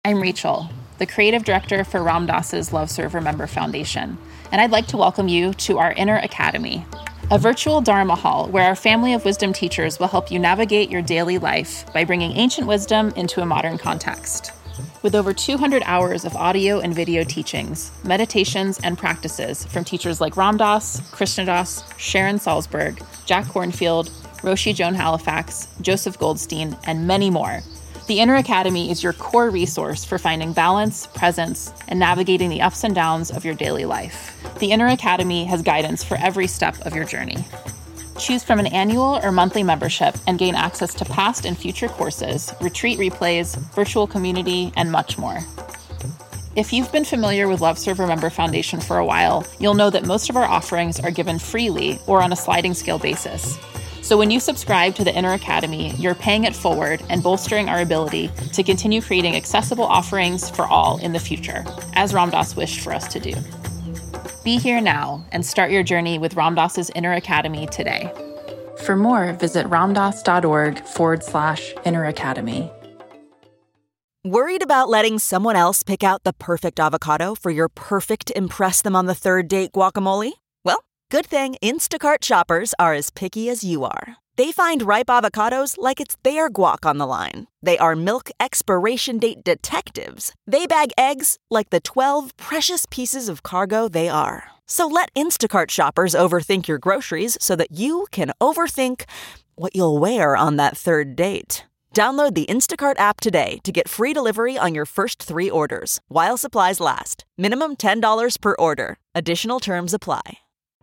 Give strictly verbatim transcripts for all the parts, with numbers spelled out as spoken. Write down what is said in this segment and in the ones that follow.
I'm Rachel, the creative director for Ram Dass's Love Serve Remember Foundation, and I'd like to welcome you to our Inner Academy, a virtual Dharma hall where our family of wisdom teachers will help you navigate your daily life by bringing ancient wisdom into a modern context. With over two hundred hours of audio and video teachings, meditations, and practices from teachers like Ram Dass, Krishna Das, Sharon Salzberg, Jack Kornfield, Roshi Joan Halifax, Joseph Goldstein, and many more, the Inner Academy is your core resource for finding balance, presence, and navigating the ups and downs of your daily life. The Inner Academy has guidance for every step of your journey. Choose from an annual or monthly membership and gain access to past and future courses, retreat replays, virtual community, and much more. If you've been familiar with Love Serve Remember Foundation for a while, you'll know that most of our offerings are given freely or on a sliding scale basis. So when you subscribe to the Inner Academy, you're paying it forward and bolstering our ability to continue creating accessible offerings for all in the future, as Ram Dass wished for us to do. Be here now and start your journey with Ram Dass's Inner Academy today. For more, visit ramdass.org forward slash Inner Academy. Worried about letting someone else pick out the perfect avocado for your perfect impress them on the third date guacamole? Well, good thing Instacart shoppers are as picky as you are. They find ripe avocados like it's their guac on the line. They are milk expiration date detectives. They bag eggs like the twelve precious pieces of cargo they are. So let Instacart shoppers overthink your groceries so that you can overthink what you'll wear on that third date. Download the Instacart app today to get free delivery on your first three orders, while supplies last. Minimum ten dollars per order. Additional terms apply.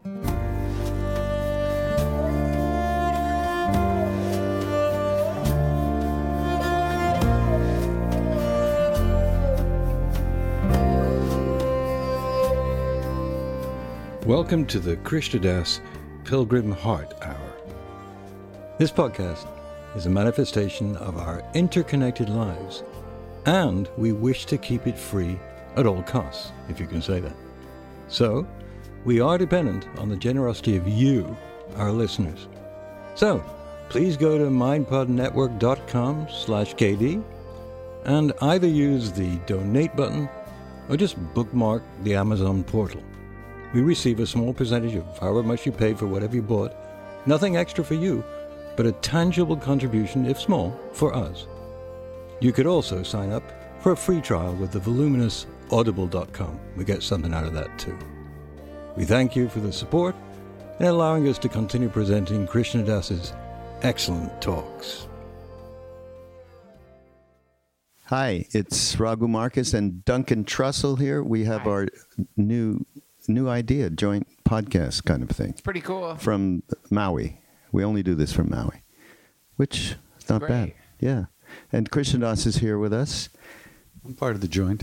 Welcome to the Krishna Das Pilgrim Heart Hour. This podcast is a manifestation of our interconnected lives, and we wish to keep it free at all costs, if you can say that. So, we are dependent on the generosity of you, our listeners. So, please go to mindpodnetwork.com slash KD and either use the donate button or just bookmark the Amazon portal. We receive a small percentage of however much you paid for whatever you bought. Nothing extra for you, but a tangible contribution, if small, for us. You could also sign up for a free trial with the voluminous audible dot com. We get something out of that too. We thank you for the support and allowing us to continue presenting Krishna Das's excellent talks. Hi, it's Raghu Marcus and Duncan Trussell here. We have Hi. our new new idea, joint podcast kind of thing. It's pretty cool. From Maui. We only do this from Maui, which is not Great. bad. Yeah. And Krishna Das is here with us. I'm part of the joint.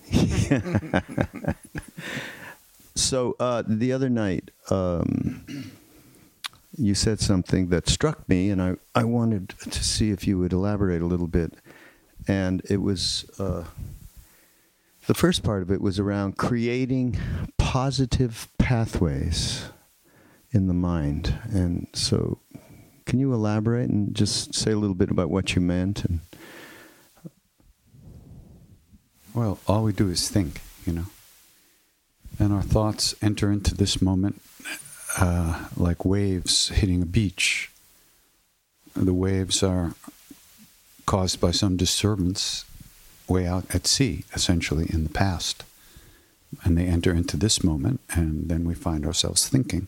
So uh, the other night, um, you said something that struck me, and I, I wanted to see if you would elaborate a little bit. And it was, uh, the first part of it was around creating positive pathways in the mind. And so can you elaborate and just say a little bit about what you meant? And Well, all we do is think, you know. And our thoughts enter into this moment uh, like waves hitting a beach. The waves are caused by some disturbance way out at sea, essentially, in the past. And they enter into this moment, and then we find ourselves thinking.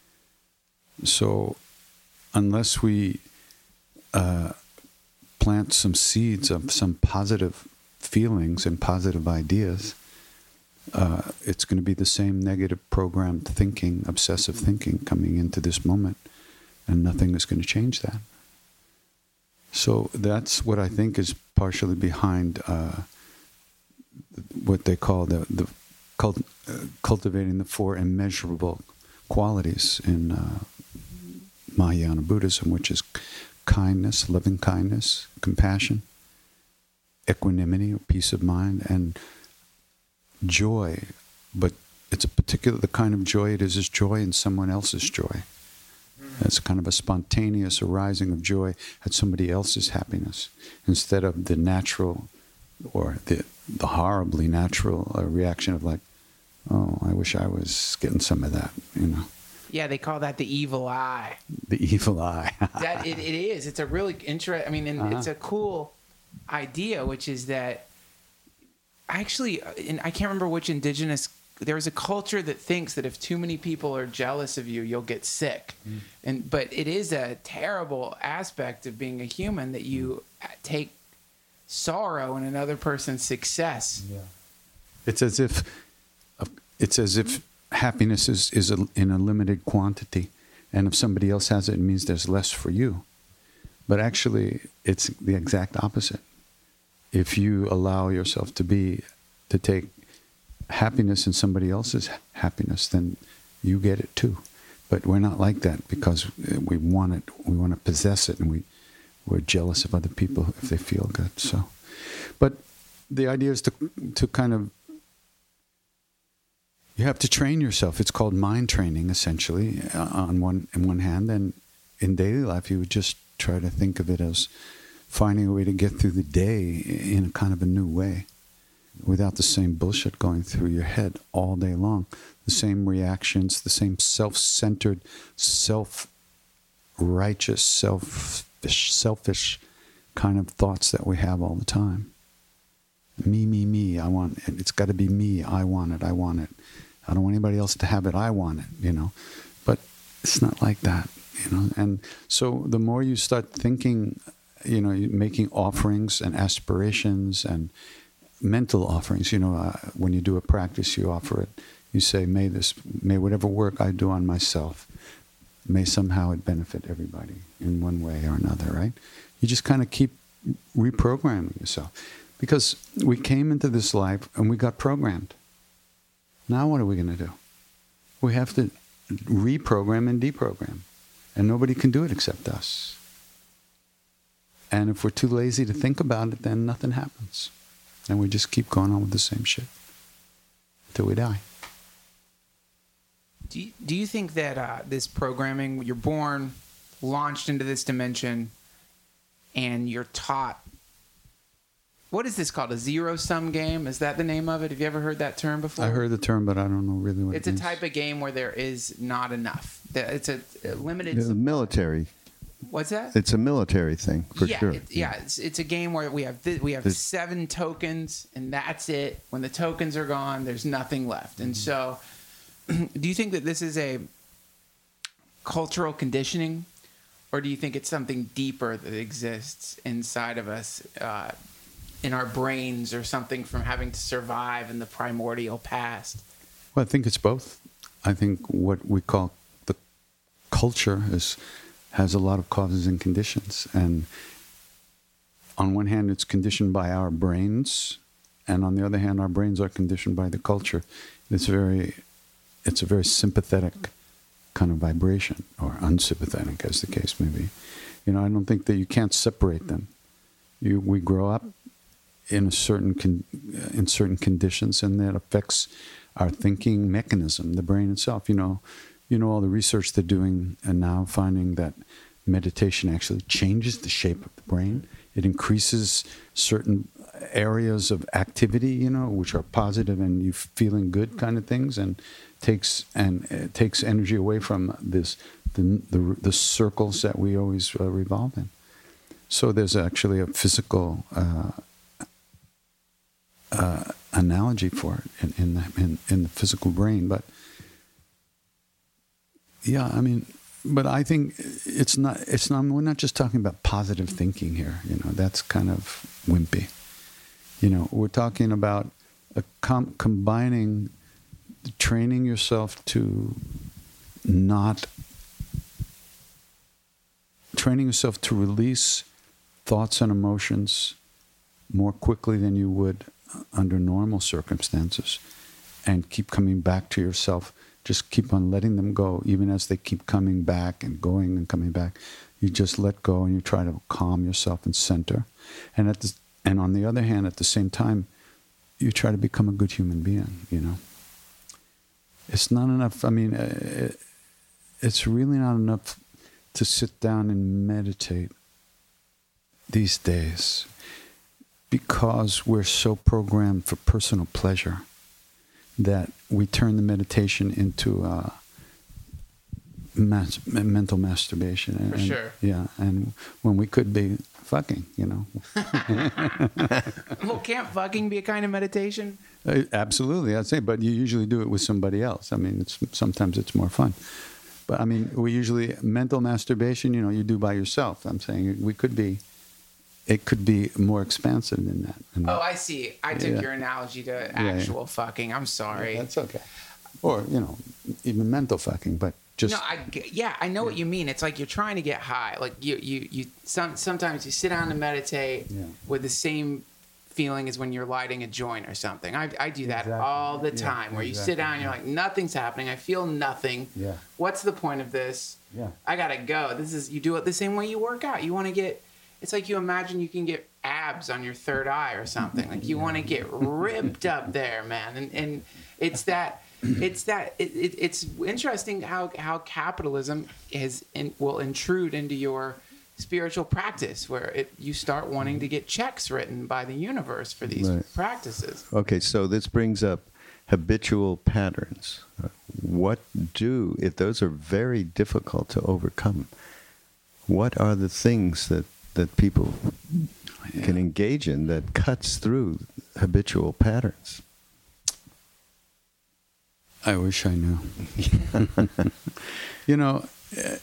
So unless we uh, plant some seeds of some positive feelings and positive ideas, uh, it's going to be the same negative programmed thinking, obsessive thinking coming into this moment, and nothing is going to change that. So that's what I think is partially behind uh, what they call the, the cult, uh, cultivating the four immeasurable qualities in uh, Mahayana Buddhism, which is kindness, loving kindness, compassion, equanimity, or peace of mind, and joy. But it's a particular, the kind of joy it is, is joy in someone else's joy. It's kind of a spontaneous arising of joy at somebody else's happiness, instead of the natural or the the horribly natural uh, reaction of like, oh, I wish I was getting some of that, you know. Yeah, they call that the evil eye. The evil eye. that it, it is. It's a really interesting. I mean, and Uh-huh. it's a cool idea, which is that actually, and I can't remember which indigenous. There's a culture that thinks that if too many people are jealous of you, you'll get sick. Mm. And but it is a terrible aspect of being a human that you take sorrow in another person's success. Yeah. It's as if it's as if happiness is is a, in a limited quantity, and if somebody else has it, it means there's less for you. But actually, it's the exact opposite. If you allow yourself to be to take happiness in somebody else's happiness, then you get it too. But we're not like that because we want it. We want to possess it, and we we're jealous of other people if they feel good. So, but the idea is to to kind of you have to train yourself. It's called mind training, essentially. Uh, on one in one hand, and in daily life, you would just try to think of it as finding a way to get through the day in a kind of a new way, without the same bullshit going through your head all day long. The same reactions, the same self-centered, self-righteous, selfish, selfish kind of thoughts that we have all the time. Me, me, me, I want it. It's got to be me. I want it. I want it. I don't want anybody else to have it. I want it, you know. But it's not like that, you know. And so the more you start thinking, you know, making offerings and aspirations and mental offerings, you know, uh, when you do a practice, you offer it. You say, may this, may whatever work I do on myself, may somehow it benefit everybody in one way or another, right? You just kind of keep reprogramming yourself. Because we came into this life and we got programmed. Now what are we going to do? We have to reprogram and deprogram. And nobody can do it except us. And if we're too lazy to think about it, then nothing happens. And we just keep going on with the same shit until we die. Do you, do you think that uh, this programming, you're born, launched into this dimension, and you're taught, what is this called? A zero-sum game? Is that the name of it? Have you ever heard that term before? I heard the term, but I don't know really what it's it means. It's a type of game where there is not enough. It's a, a limited... The military. What's that? It's a military thing, for yeah, sure. It, yeah, it's, it's a game where we have th- we have There's, seven tokens, and that's it. When the tokens are gone, there's nothing left. And so, do you think that this is a cultural conditioning, or do you think it's something deeper that exists inside of us, uh, in our brains, or something from having to survive in the primordial past? Well, I think it's both. I think what we call the culture is... has a lot of causes and conditions. And on one hand, it's conditioned by our brains, and on the other hand, our brains are conditioned by the culture. It's very, it's a very sympathetic kind of vibration, or unsympathetic, as the case may be. You know, I don't think that you can't separate them. You, we grow up in a certain con, in certain conditions, and that affects our thinking mechanism, the brain itself. You know. You know, all the research they're doing and now finding that meditation actually changes the shape of the brain. It increases certain areas of activity, you know, which are positive and you feeling good kind of things, and takes and it takes energy away from this the the, the circles that we always uh, revolve in. So there's actually a physical uh, uh, analogy for it in in the, in, in the physical brain, but. Yeah, I mean, but I think it's not, it's not, we're not just talking about positive thinking here, you know, that's kind of wimpy. You know, we're talking about a com- combining, training yourself to not, training yourself to release thoughts and emotions more quickly than you would under normal circumstances, and keep coming back to yourself. Just keep on letting them go, even as they keep coming back and going and coming back. You just let go and you try to calm yourself and center. And at the, and on the other hand, at the same time, you try to become a good human being, you know. It's not enough, I mean, it, it's really not enough to sit down and meditate these days. because we're so programmed for personal pleasure that we turn the meditation into uh, mas- mental masturbation. And, For sure. Yeah, and when we could be fucking, you know. Well, can't fucking be a kind of meditation? Uh, Absolutely, I'd say, but you usually do it with somebody else. I mean, it's sometimes it's more fun. But I mean, we usually, mental masturbation, you know, you do by yourself. I'm saying we could be, it could be more expansive than that. And Oh, I see. I took Yeah. your analogy to yeah. actual fucking. I'm sorry. That's okay. Or, you know, even mental fucking, but just. No, I g- yeah, I know what you mean. It's like you're trying to get high. Like you, you, you. Some sometimes you sit down to meditate Yeah. with the same feeling as when you're lighting a joint or something. I, I do that Exactly. all the Yeah, time. Where you exactly. sit down, and you're like, nothing's happening. I feel nothing. Yeah. What's the point of this? Yeah. I gotta go. This is you do it the same way you work out. You want to get. It's like you imagine you can get abs on your third eye or something. Like you want to get ripped up there, man. And and it's that. It's that it, it, it's interesting how, how capitalism is in, will intrude into your spiritual practice, where it, you start wanting to get checks written by the universe for these Right. practices. Okay, so this brings up habitual patterns. Uh, What do, if those are very difficult to overcome, what are the things that, that people can engage in that cuts through habitual patterns? I wish I knew. You know, uh,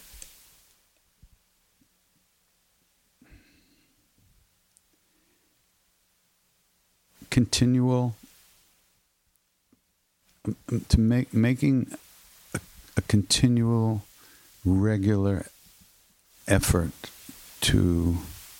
continual um, um, to make making a, a continual, regular effort to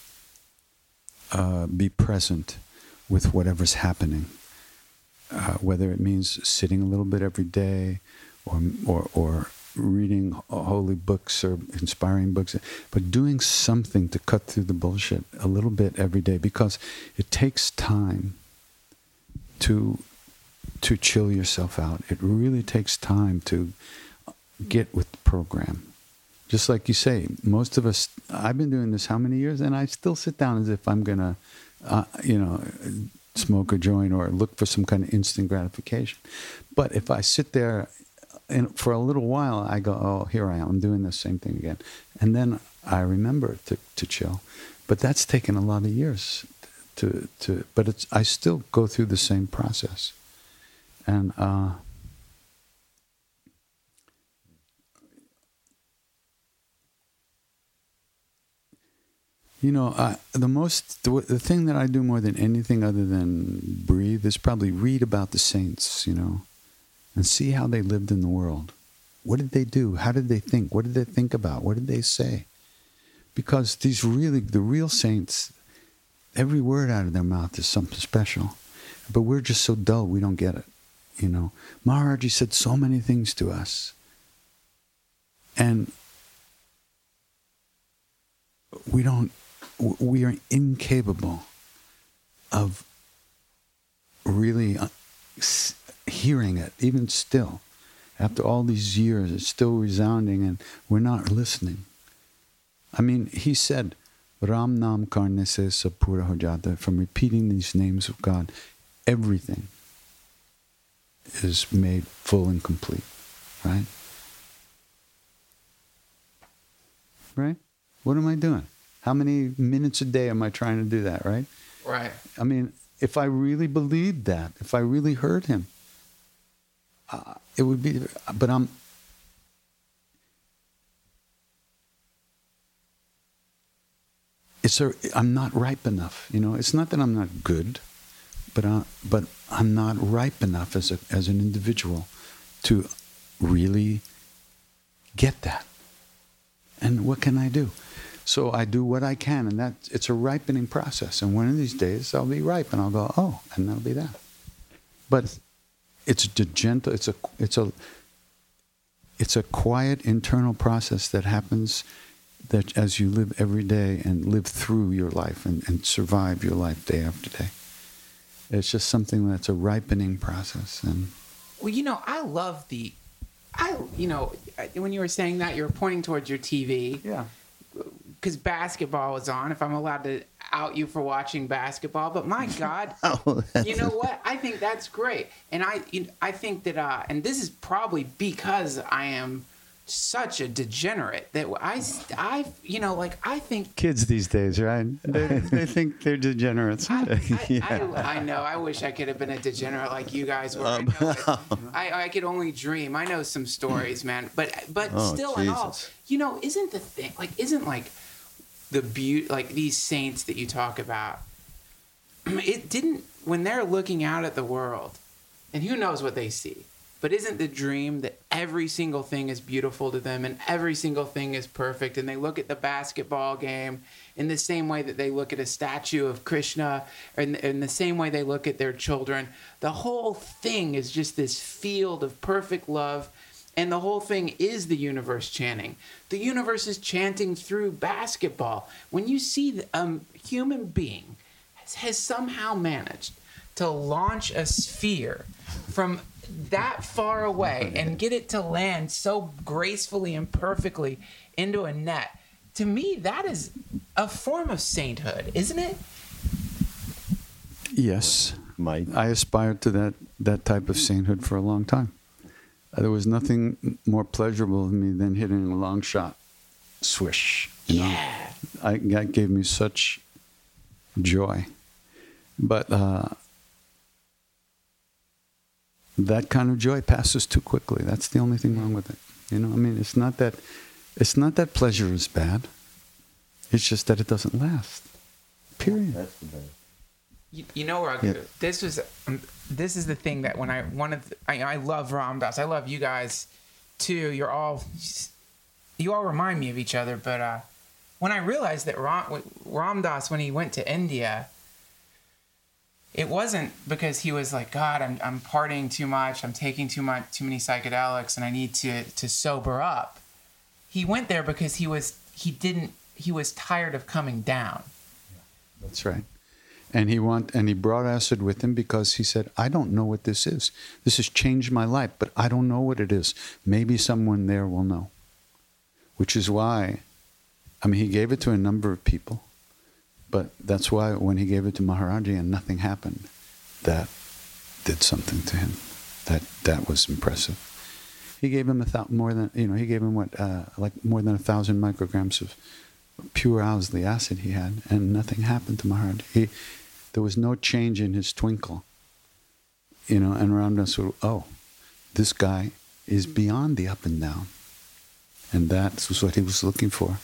uh, be present with whatever's happening. Uh, whether it means sitting a little bit every day, or or or reading holy books or inspiring books, but doing something to cut through the bullshit a little bit every day, because it takes time to to chill yourself out. It really takes time to get with the program. Just like you say, most of us, I've been doing this how many years, and I still sit down as if I'm gonna, uh, you know, smoke a joint or look for some kind of instant gratification. But if I sit there and for a little while, I go, oh, here I am, I'm doing the same thing again. And then I remember to, to chill. But that's taken a lot of years to, to but it's, I still go through the same process. And, uh, you know, I, the most, the, the thing that I do more than anything other than breathe is probably read about the saints, you know, and see how they lived in the world. What did they do? How did they think? What did they think about? What did they say? Because these really, the real saints, every word out of their mouth is something special. But we're just so dull, we don't get it, you know. Maharaji said so many things to us. And we don't, we are incapable of really hearing it, even still. After all these years, it's still resounding and we're not listening. I mean, he said, Ram Nam Karne Se Sab Pura Ho Jata, from repeating these names of God, everything is made full and complete, right? Right? What am I doing? How many minutes a day am I trying to do that, right? Right. I mean, if I really believed that, if I really heard him, uh, it would be, but I'm, it's a, I'm not ripe enough, you know. It's not that I'm not good, but I, but I'm not ripe enough as a, as an individual to really get that. And what can I do? So I do what I can, and that it's a ripening process. And one of these days I'll be ripe, and I'll go, oh, and that'll be that. But it's a gentle, it's a, it's a, it's a quiet internal process that happens that as you live every day and live through your life and, and survive your life day after day. It's just something that's a ripening process. And well, you know, I love the, I, you know, when you were saying that, you were pointing towards your T V. yeah. Because basketball was on, if I'm allowed to out you for watching basketball, but my God, Oh, that's you know what? I think that's great, and I you know, I think that, uh, and this is probably because I am such a degenerate that I, I you know, like I think Kids these days, right? They, they think they're degenerates. I, I, Yeah. I, I know. I wish I could have been a degenerate like you guys were. I, know it. I, I could only dream. I know some stories, man. But but Oh, still, in all, Jesus. you know, isn't the thing like isn't like the beauty like these saints that you talk about? It didn't when they're looking out at the world, and who knows what they see. But isn't the dream that every single thing is beautiful to them and every single thing is perfect? And they look at the basketball game in the same way that they look at a statue of Krishna, or in, in the same way they look at their children. The whole thing is just this field of perfect love. And the whole thing is the universe chanting. The universe is chanting through basketball. When you see a um, human being has, has somehow managed to launch a sphere from that far away and get it to land so gracefully and perfectly into a net, to me, that is a form of sainthood, isn't it? Yes. Mike. I aspired to that, that type of sainthood for a long time. Uh, There was nothing more pleasurable to me than hitting a long shot. Swish. You know? Yeah. I, that gave me such joy. But uh, that kind of joy passes too quickly. That's the only thing wrong with it. You know, I mean, it's not that, it's not that pleasure is bad. It's just that it doesn't last. Period. That's the best. You, you know where I, Yeah. this was um, this is the thing that when I one of the, I, I love Ram Dass. I love you guys too. You're all you all remind me of each other. But uh, when I realized that Ram, Ram Dass, when he went to India, it wasn't because he was like, God, I'm I'm partying too much. I'm taking too much too many psychedelics, and I need to to sober up. He went there because he was he didn't he was tired of coming down. That's right. And he want and he brought acid with him because he said, I don't know what this is. This has changed my life, but I don't know what it is. Maybe someone there will know. Which is why, I mean, he gave it to a number of people, but that's why when he gave it to Maharaji and nothing happened, that did something to him. That that was impressive. He gave him a thou- more than you know. He gave him what uh, like more than a thousand micrograms of pure Owsley acid he had, and nothing happened to Maharaji. He, there was no change in his twinkle, you know. And Ram Dass would, oh, this guy is beyond the up and down, and that was what he was looking for.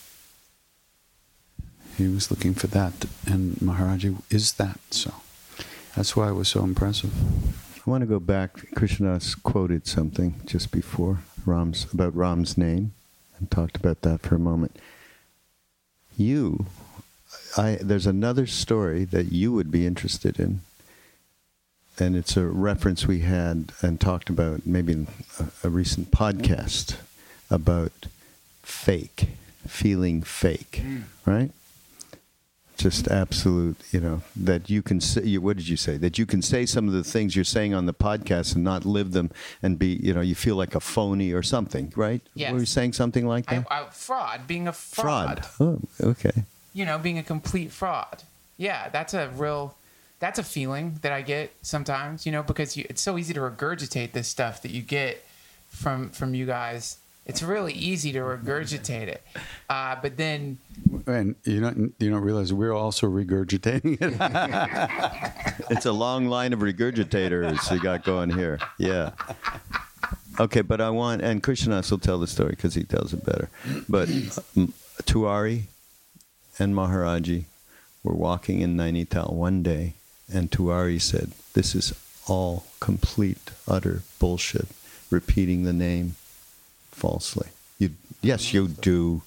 He was looking for that, and Maharaji is that. So that's why it was so impressive. I want to go back. Krishnadas quoted something just before Ram's about Ram's name, and talked about that for a moment. You, I there's another story that you would be interested in, and it's a reference we had and talked about maybe in a, a recent podcast about fake, feeling fake, Mm. right? Just absolute, you know, that you can say, you, what did you say? That you can say some of the things you're saying on the podcast and not live them and be, you know, you feel like a phony or something, right? Yes. Were you saying something like I, that? I, fraud, being a fraud. Fraud. Oh, okay. You know, being a complete fraud. Yeah, that's a real, that's a feeling that I get sometimes, you know, because you, it's so easy to regurgitate this stuff that you get from from you guys. It's really easy to regurgitate it. Uh, but then... And you don't you don't realize we're also regurgitating it. It's a long line of regurgitators you got going here. Yeah. Okay, but I want, and Krishnadas will tell the story because he tells it better. But um, Tuari and Maharaji were walking in Nainital one day, and Tuari said, "This is all complete, utter bullshit, repeating the name falsely." You, yes, you do.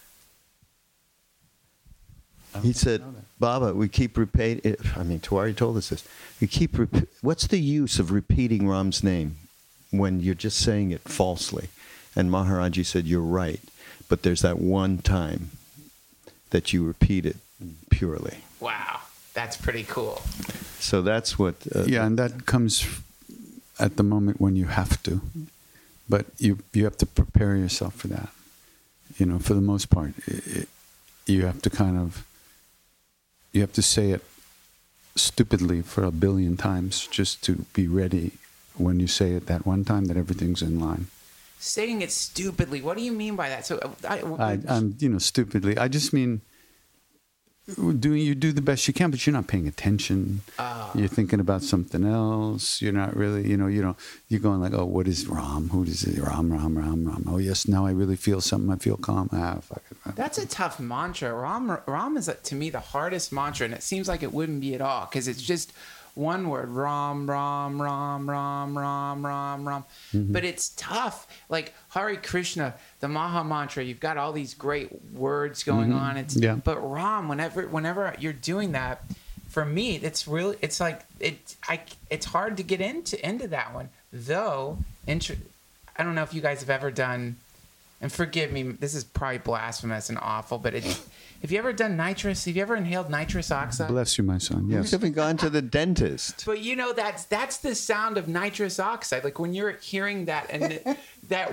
He said, "Baba, we keep repeating." I mean, Tuari told us this. We keep. Rep- What's the use of repeating Ram's name when you're just saying it falsely? And Maharaji said, "You're right, but there's that one time that you repeat it purely." Wow, that's pretty cool. So that's what. Uh, Yeah, and that comes at the moment when you have to. But you you have to prepare yourself for that. You know, for the most part, it, it, you have to kind of, you have to say it stupidly for a billion times just to be ready when you say it that one time that everything's in line. Saying it stupidly. What do you mean by that? So I, I, I'm, you know, stupidly. I just mean doing. You do the best you can, but you're not paying attention. Uh, you're thinking about something else. You're not really, you know, you know, you're going like, oh, what is Ram? Who is it? Ram, Ram, Ram, Ram. Oh yes, now I really feel something. I feel calm. Ah, fuck it. That's a tough mantra. Ram, Ram is to me the hardest mantra, and it seems like it wouldn't be at all because it's just one word, Ram, Ram, Ram, Ram, Ram, Ram, Ram. Mm-hmm. But it's tough. Like Hare Krishna, the Maha Mantra, you've got all these great words going mm-hmm. on. It's, yeah. But Ram, whenever whenever you're doing that, for me, it's really, it's like, it, I, it's hard to get into, into that one. Though, int- I don't know if you guys have ever done, and forgive me, this is probably blasphemous and awful, but it's, have you ever done nitrous? Have you ever inhaled nitrous oxide? Bless you, my son. Yes. You haven't gone to the dentist. But you know, that's that's the sound of nitrous oxide. Like when you're hearing that and it, that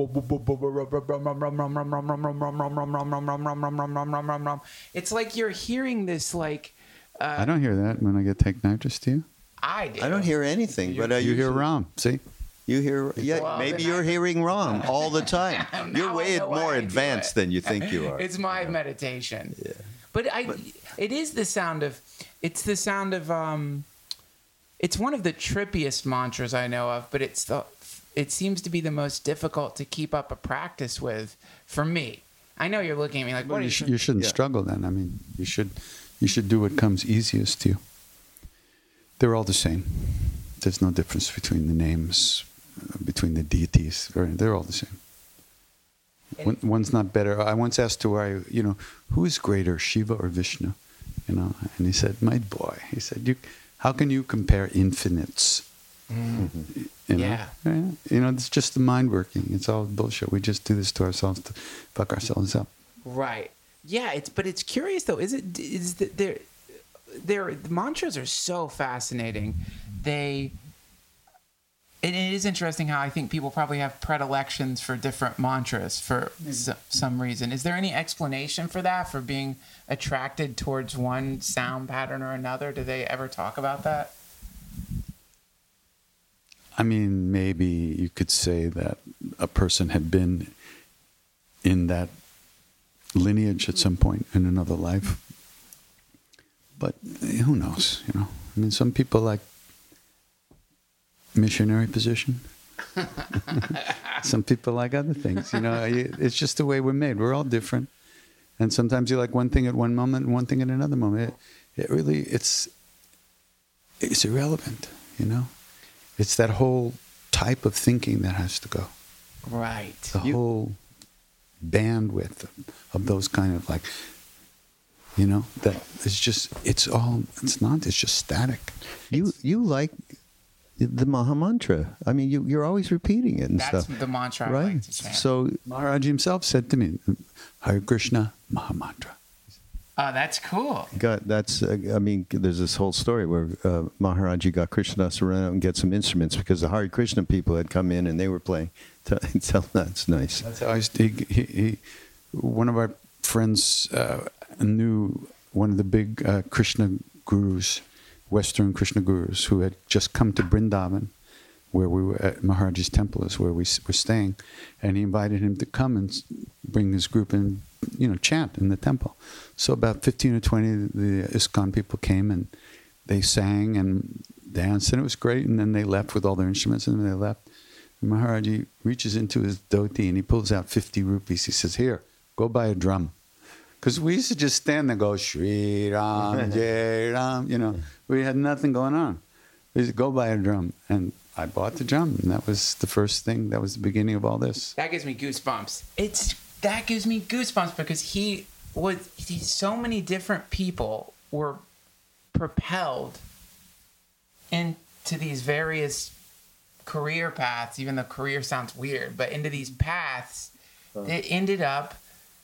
it's like you're hearing this like uh, I don't hear that when I get take nitrous, do you? I do. I don't hear anything, but uh, you hear Ram. See? You hear, yeah, well, maybe you're I, hearing Ram all the time. You're way more advanced than you think you are. It's my yeah. meditation. Yeah. But I, but, it is the sound of, it's the sound of, um, it's one of the trippiest mantras I know of, but it's the, it seems to be the most difficult to keep up a practice with for me. I know you're looking at me like, well, what you, is sh- you shouldn't yeah. struggle then. I mean, you should, you should do what comes easiest to you. They're all the same. There's no difference between the names, uh, between the deities. They're all the same. One, one's not better. I once asked Tawari, you know, who is greater, Shiva or Vishnu? You know, and he said, my boy. He said, you, how can you compare infinites? Mm-hmm. You know? Yeah. yeah. You know, it's just the mind working. It's all bullshit. We just do this to ourselves to fuck ourselves up. Right. Yeah. It's but it's curious though. Is it is that there there the mantras are so fascinating. They and it is interesting how I think people probably have predilections for different mantras for s- some reason. Is there any explanation for that? For being attracted towards one sound pattern or another? Do they ever talk about that? I mean, maybe you could say that a person had been in that lineage at some point in another life. But who knows, you know? I mean, some people like missionary position. Some people like other things, you know? It's just the way we're made. We're all different. And sometimes you like one thing at one moment and one thing at another moment. It, it really, it's, it's irrelevant, you know? It's that whole type of thinking that has to go. Right. The you, whole bandwidth of, of those kind of like, you know, that it's just, it's all, it's not, it's just static. You it's, you like the Maha Mantra. I mean, you, you're always repeating it and that's stuff. That's the mantra right? I like to chant. So Maharaj himself said to me, Hare Krishna Maha Mantra. Oh, that's cool. Got that's. Uh, I mean, there's this whole story where uh, Maharaji got Krishnadas to run out and get some instruments because the Hare Krishna people had come in and they were playing. Tell that's nice. That's how I, he, he, he, one of our friends uh, knew one of the big uh, Krishna gurus, Western Krishna gurus, who had just come to Vrindavan, where we were at Maharaji's temple, is where we were staying, and he invited him to come and bring his group and, you know, chant in the temple. So about fifteen or twenty of the ISKCON people came and they sang and danced, and it was great. And then they left with all their instruments, and then they left. And Maharaji reaches into his dhoti and he pulls out fifty rupees. He says, "Here, go buy a drum." Because we used to just stand there and go, Shri Ram, Jai Ram, you know. We had nothing going on. We said, go buy a drum. And I bought the drum, and that was the first thing. That was the beginning of all this. That gives me goosebumps. It's that gives me goosebumps because he was he, so many different people were propelled into these various career paths. Even though career sounds weird, but into these paths that ended up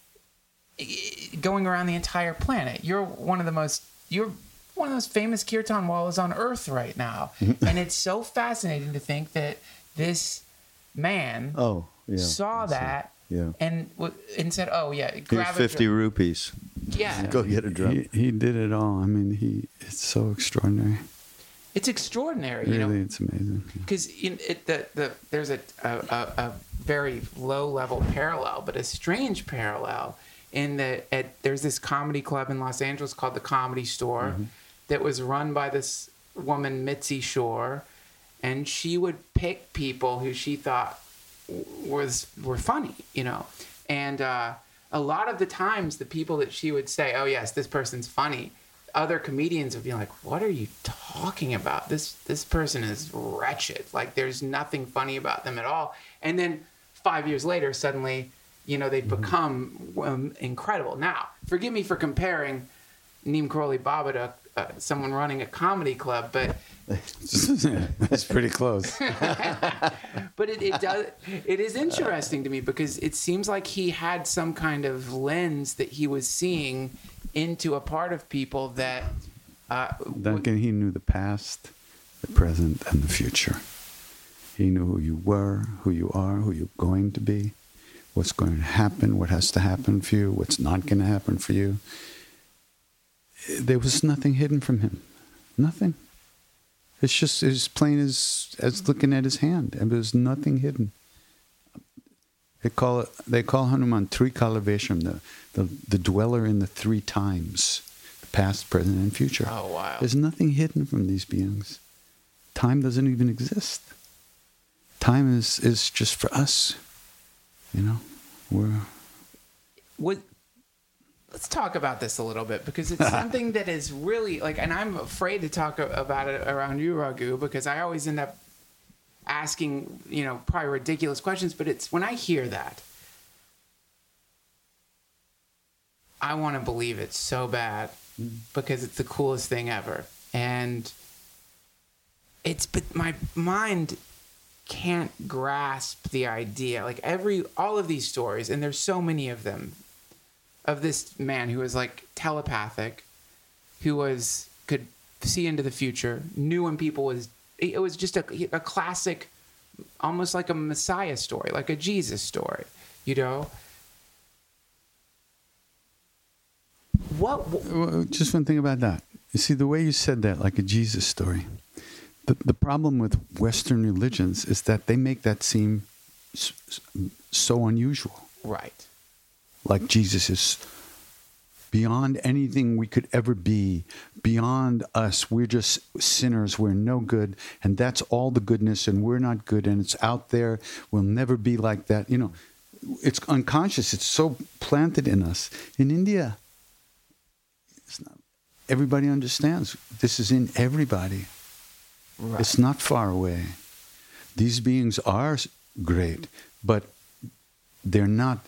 going around the entire planet. You're one of the most you're. one of those famous kirtan wallas on earth right now. And it's so fascinating to think that this man oh, yeah, saw that yeah. and and said, oh, yeah. Here's fifty rupees. Yeah. Go get a drum. He, he did it all. I mean, he it's so extraordinary. It's extraordinary, you Really, know, it's amazing. because it the, the there's a, a a a very low level parallel, but a strange parallel in that at, there's this comedy club in Los Angeles called the Comedy Store Mm-hmm. that was run by this woman Mitzi Shore, and she would pick people who she thought w- was were funny, you know, and uh, a lot of the times the people that she would say, "Oh yes, this person's funny," other comedians would be like, "What are you talking about? This this person is wretched. Like there's nothing funny about them at all." And then five years later, suddenly, you know, they've become um, incredible. Now, forgive me for comparing Neem Karoli Baba to uh, someone running a comedy club, but That's pretty close. but it, it does it is interesting to me because it seems like he had some kind of lens that he was seeing into a part of people that uh, Duncan, he knew the past, the present, and the future. He knew who you were, who you are, who you're going to be, what's going to happen, what has to happen for you, what's not going to happen for you. There was nothing hidden from him. Nothing. It's just as plain as, as looking at his hand. And there's nothing hidden. They call it. They call Hanuman Trikala Vesham, the, the the dweller in the three times, the past, present, and future. Oh, wow. There's nothing hidden from these beings. Time doesn't even exist. Time is, is just for us. You know, we're what let's talk about this a little bit because it's something that is really like, and I'm afraid to talk about it around you, Raghu, because I always end up asking, you know, probably ridiculous questions, but it's when I hear that, I want to believe it so bad because it's the coolest thing ever. And it's, but my mind can't grasp the idea. Like every, all of these stories, and there's so many of them, of this man who was like telepathic, who was, could see into the future, knew when people was, it was just a, a classic, almost like a Messiah story, like a Jesus story, you know? What? Well, just one thing about that. You see, the way you said that, like a Jesus story, the, the problem with Western religions is that they make that seem so unusual. Right. Like Jesus is beyond anything we could ever be, beyond us. We're just sinners. We're no good. And that's all the goodness, and we're not good. And it's out there. We'll never be like that. You know, it's unconscious. It's so planted in us. In India, it's not, everybody understands. This is in everybody. Right. It's not far away. These beings are great, but they're not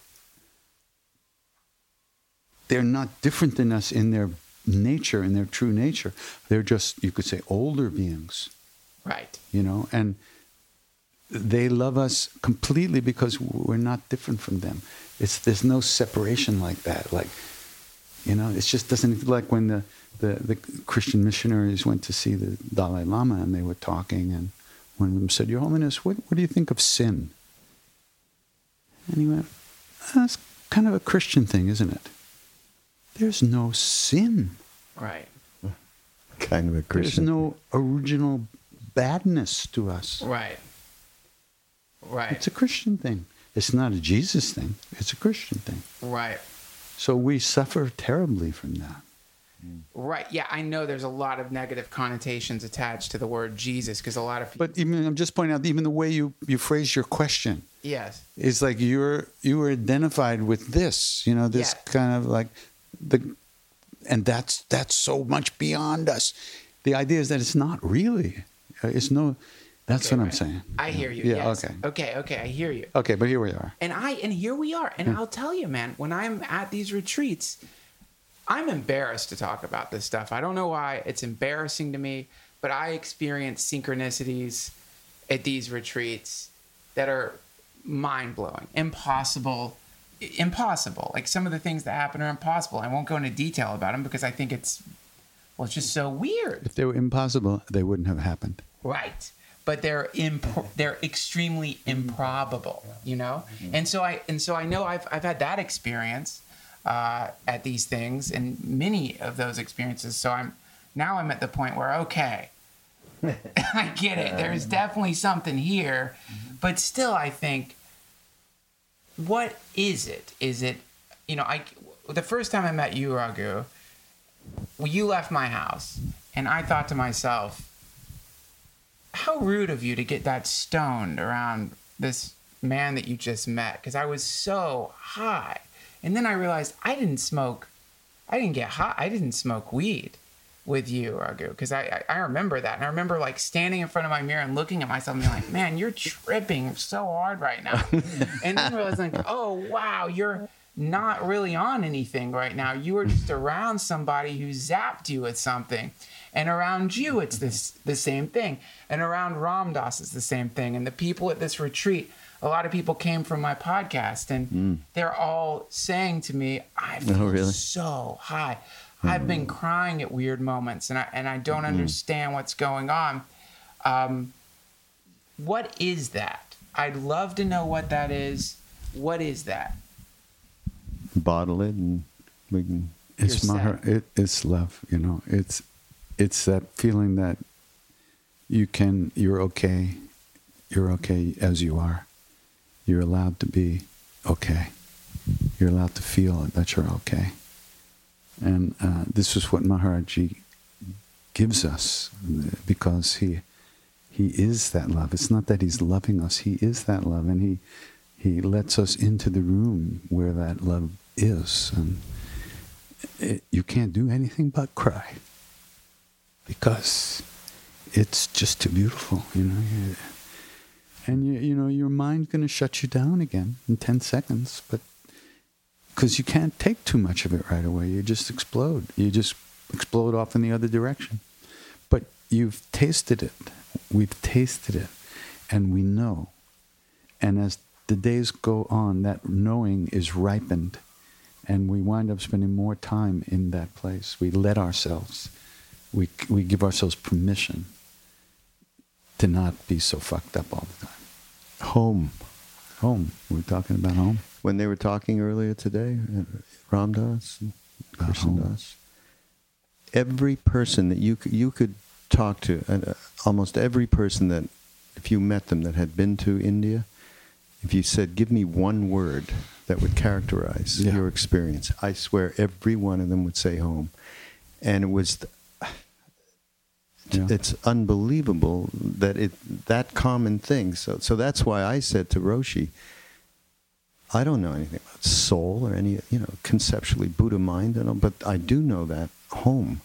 They're not different than us in their nature, in their true nature. They're just, you could say, older beings. Right. You know, and they love us completely because we're not different from them. It's there's no separation like that. Like, you know, it just doesn't, like when the, the, the Christian missionaries went to see the Dalai Lama and they were talking, and one of them said, "Your Holiness, what, what do you think of sin?" And he went, "That's kind of a Christian thing, isn't it?" There's no sin. Right. Kind of a Christian. There's no original badness to us. Right. Right. It's a Christian thing. It's not a Jesus thing. It's a Christian thing. Right. So we suffer terribly from that. Right. Yeah, I know there's a lot of negative connotations attached to the word Jesus because a lot of people... But even I'm just pointing out, even the way you, you phrase your question Yes. is like you're you were identified with this, you know, this Yeah. kind of like the, and that's that's so much beyond us. The idea is that it's not really. It's no. That's Okay, what I'm right. saying. I hear you. Yeah. Yes. Okay. Okay. Okay. I hear you. Okay. But here we are. And I and here we are. And I'll tell you, man, when I'm at these retreats, I'm embarrassed to talk about this stuff. I don't know why. It's embarrassing to me, but I experience synchronicities at these retreats that are mind-blowing, impossible, impossible. Like some of the things that happen are impossible. I won't go into detail about them because I think it's, well, it's just so weird. If they were impossible, they wouldn't have happened. Right. But they're imp- they're extremely improbable, you know? And so I and so I know I've I've had that experience. uh, at these things and many of those experiences. So I'm now I'm at the point where, okay, I get it. There's definitely something here, but still I think, what is it? Is it, you know, I, the first time I met you, Raghu, well, you left my house and I thought to myself, how rude of you to get that stoned around this man that you just met, because I was so high. And then I realized I didn't smoke, I didn't get high, I didn't smoke weed with you, Raghu, because I, I, I remember that. And I remember like standing in front of my mirror and looking at myself and being like, man, you're tripping so hard right now. And then realizing, like, oh, wow, you're not really on anything right now. You were just around somebody who zapped you with something. And around you, it's this the same thing. And around Ram Dass, it's the same thing. And the people at this retreat, a lot of people came from my podcast, and mm. they're all saying to me, I feel oh, really? so high. Mm. I've been crying at weird moments, and I, and I don't mm. understand what's going on. Um, what is that? I'd love to know what that is. What is that? Bottle it, and we can... It's my, it, it's love, you know. It's it's that feeling that you can, you're okay. You're okay as you are. You're allowed to be okay. You're allowed to feel that you're okay. And uh, this is what Maharaji gives us, because he he is that love. It's not that he's loving us. He is that love, and he he lets us into the room where that love is. And it, you can't do anything but cry, because it's just too beautiful, you know. And you, you know, your mind's going to shut you down again in ten seconds, but because you can't take too much of it right away, you just explode. You just explode off in the other direction. But you've tasted it. We've tasted it, and we know. And as the days go on, that knowing is ripened, and we wind up spending more time in that place. We let ourselves, we we give ourselves permission to not be so fucked up all the time. Home. Home. We're talking about home. When they were talking earlier today, Ram Dass, Krishna Das, every person that you could, you could talk to, uh, almost every person that, if you met them that had been to India, if you said, give me one word that would characterize yeah. your experience, I swear every one of them would say home. And it was... Th- Yeah. It's unbelievable that it that common thing. So so that's why I said to Roshi, I don't know anything about soul or any, you know, conceptually Buddha mind, and all, but I do know that home.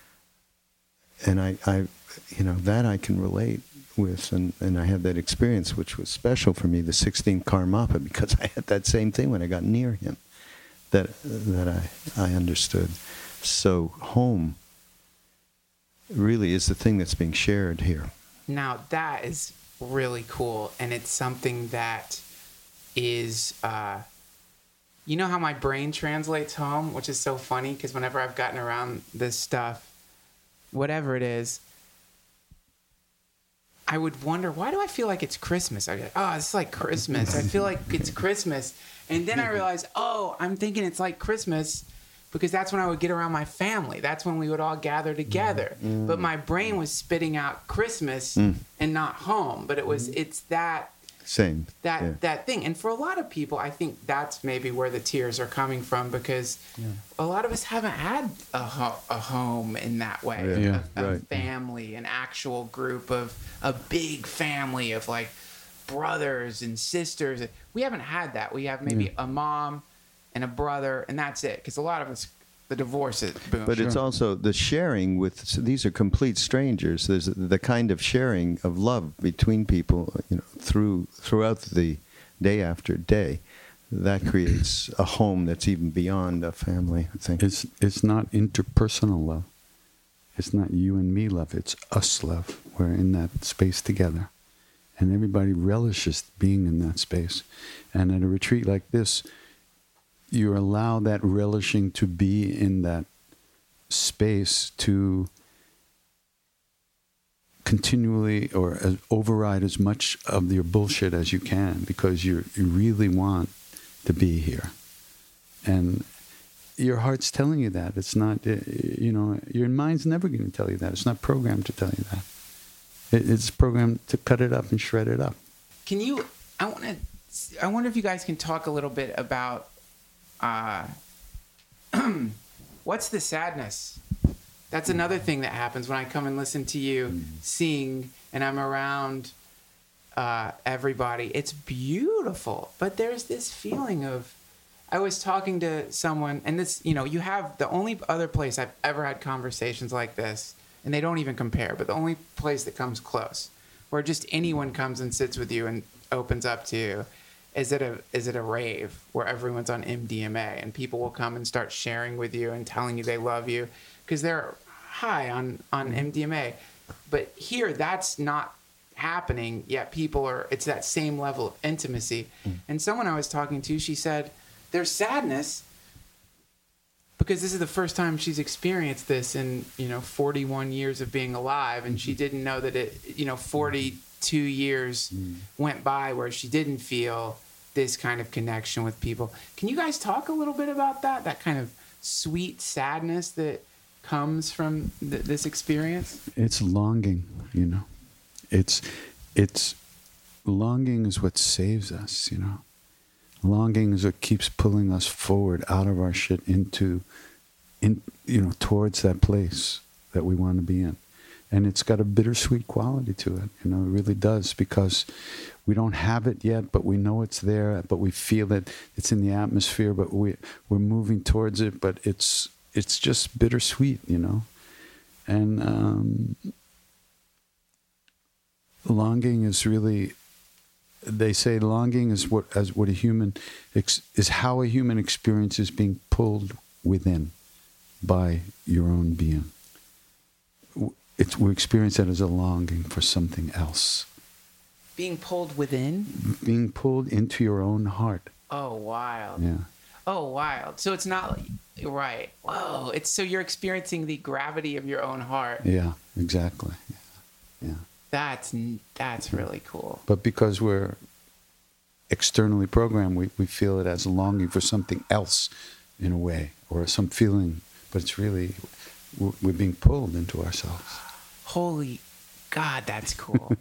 And I, I, you know, that I can relate with, and, and I had that experience, which was special for me, the sixteenth Karmapa, because I had that same thing when I got near him, that that I I understood. So home really is the thing that's being shared here. Now that is really cool, and it's something that is, uh, you know how my brain translates home, which is so funny, because whenever I've gotten around this stuff, whatever it is, I would wonder, why do I feel like it's Christmas? I go, oh, it's like Christmas. I feel like it's Christmas. And then I realized, oh, I'm thinking it's like Christmas because that's when I would get around my family. That's when we would all gather together. Mm. But my brain was spitting out Christmas mm. and not home. But it was, it's that same that yeah. that thing. And for a lot of people, I think that's maybe where the tears are coming from, because yeah. a lot of us haven't had a, ho- a home in that way, yeah. a, Yeah, a right. family, an actual group of a big family of like brothers and sisters. We haven't had that. We have maybe yeah. a mom and a brother, and that's it. Because a lot of us, the divorce is boom. But sure. it's also the sharing with, so these are complete strangers. There's the kind of sharing of love between people, you know, through throughout the day after day, that creates a home that's even beyond a family, I think. It's it's not interpersonal love. It's not you and me love. It's us love. We're in that space together. And everybody relishes being in that space. And at a retreat like this, you allow that relishing to be in that space to continually or as, override as much of your bullshit as you can, because you you really want to be here. And your heart's telling you that. It's not, uh, you know, your mind's never going to tell you that. It's not programmed to tell you that. It, it's programmed to cut it up and shred it up. Can you, I want to, I wonder if you guys can talk a little bit about uh, what's the sadness? That's another thing that happens when I come and listen to you sing and I'm around uh, everybody. It's beautiful, but there's this feeling of, I was talking to someone, and this, you know, you have the only other place I've ever had conversations like this, and they don't even compare, but the only place that comes close, where just anyone comes and sits with you and opens up to you, is at a is at a rave where everyone's on M D M A, and people will come and start sharing with you and telling you they love you because they're high on on M D M A. But here, that's not happening yet. People are, it's that same level of intimacy. Mm. And someone I was talking to, she said, there's sadness because this is the first time she's experienced this in, you know, forty-one years of being alive. And she didn't know that it, you know, forty-two years mm. went by where she didn't feel this kind of connection with people. Can you guys talk a little bit about that? That kind of sweet sadness that comes from th- this experience? It's longing, you know. It's, it's, longing is what saves us, you know. Longing is what keeps pulling us forward out of our shit into, in you know, towards that place that we want to be in. And it's got a bittersweet quality to it, you know, it really does, because we don't have it yet, but we know it's there, but we feel it, it's in the atmosphere, but we, we're moving towards it, but it's, it's just bittersweet, you know. And um, longing is really... They say longing is what as what a human ex, is how a human experiences being pulled within by your own being. It's, we experience that as a longing for something else. Being pulled within? Being pulled into your own heart. Oh, wild. Yeah. Oh, wild. So it's not right. Whoa. It's so you're experiencing the gravity of your own heart. Yeah, exactly. Yeah. yeah. That's that's really cool. But because we're externally programmed, we, we feel it as a longing for something else in a way, or some feeling. But it's really, we're, we're being pulled into ourselves. Holy God, that's cool.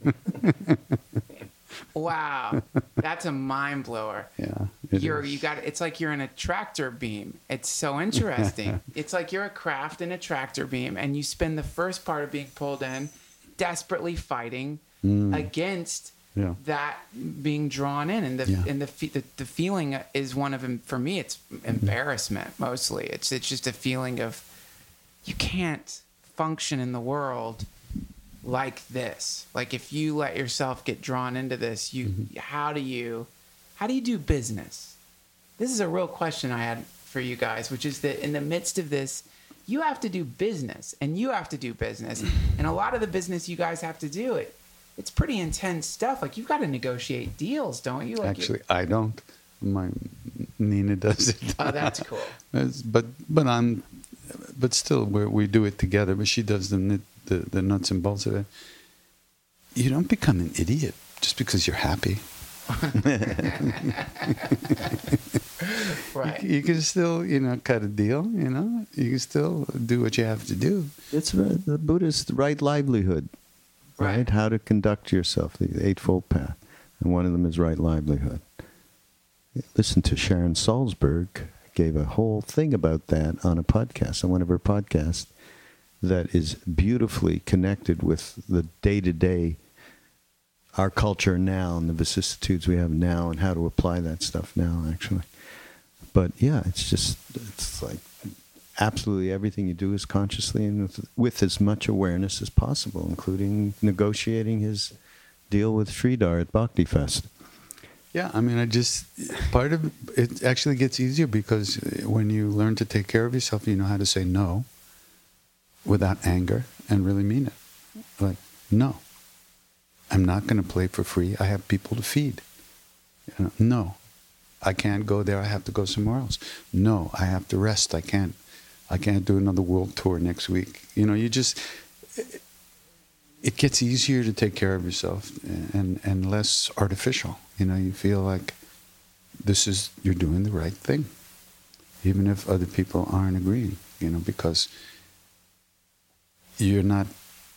Wow. That's a mind blower. Yeah. You're, you got, it's like you're in a tractor beam. It's so interesting. It's like you're a craft in a tractor beam, and you spend the first part of being pulled in desperately fighting mm. against yeah. that being drawn in, and the yeah. and the, the the feeling is one of, for me, it's embarrassment mostly. It's it's just a feeling of you can't function in the world like this. Like if you let yourself get drawn into this, you mm-hmm. how do you how do you do business? This is a real question I had for you guys, which is that in the midst of this, you have to do business, and you have to do business. And a lot of the business you guys have to do, it it's pretty intense stuff. Like, you've got to negotiate deals, don't you? Like Actually, I don't. My Nina does it. Oh, that's cool. but but I'm, but still, we we do it together. But she does the, the the nuts and bolts of it. You don't become an idiot just because you're happy. Right. You, you can still, you know, cut a deal. You know, you can still do what you have to do. It's the Buddhist right livelihood, right? right? How to conduct yourself, the Eightfold Path, and one of them is right livelihood. Listen to Sharon Salzberg gave a whole thing about that on a podcast, on one of her podcasts, that is beautifully connected with the day-to-day, our culture now and the vicissitudes we have now and how to apply that stuff now, actually. But yeah, it's just, it's like absolutely everything you do is consciously and with, with as much awareness as possible, including negotiating his deal with Sridhar at Bhakti Fest. Yeah, I mean, I just, part of it actually gets easier because when you learn to take care of yourself, you know how to say no without anger and really mean it. Like, no, I'm not going to play for free. I have people to feed. You know, no, I can't go there. I have to go somewhere else. No, I have to rest. I can't, I can't do another world tour next week. You know, you just, it, it gets easier to take care of yourself and, and less artificial. You know, you feel like this is, you're doing the right thing. even if other people aren't agreeing, you know, because you're not,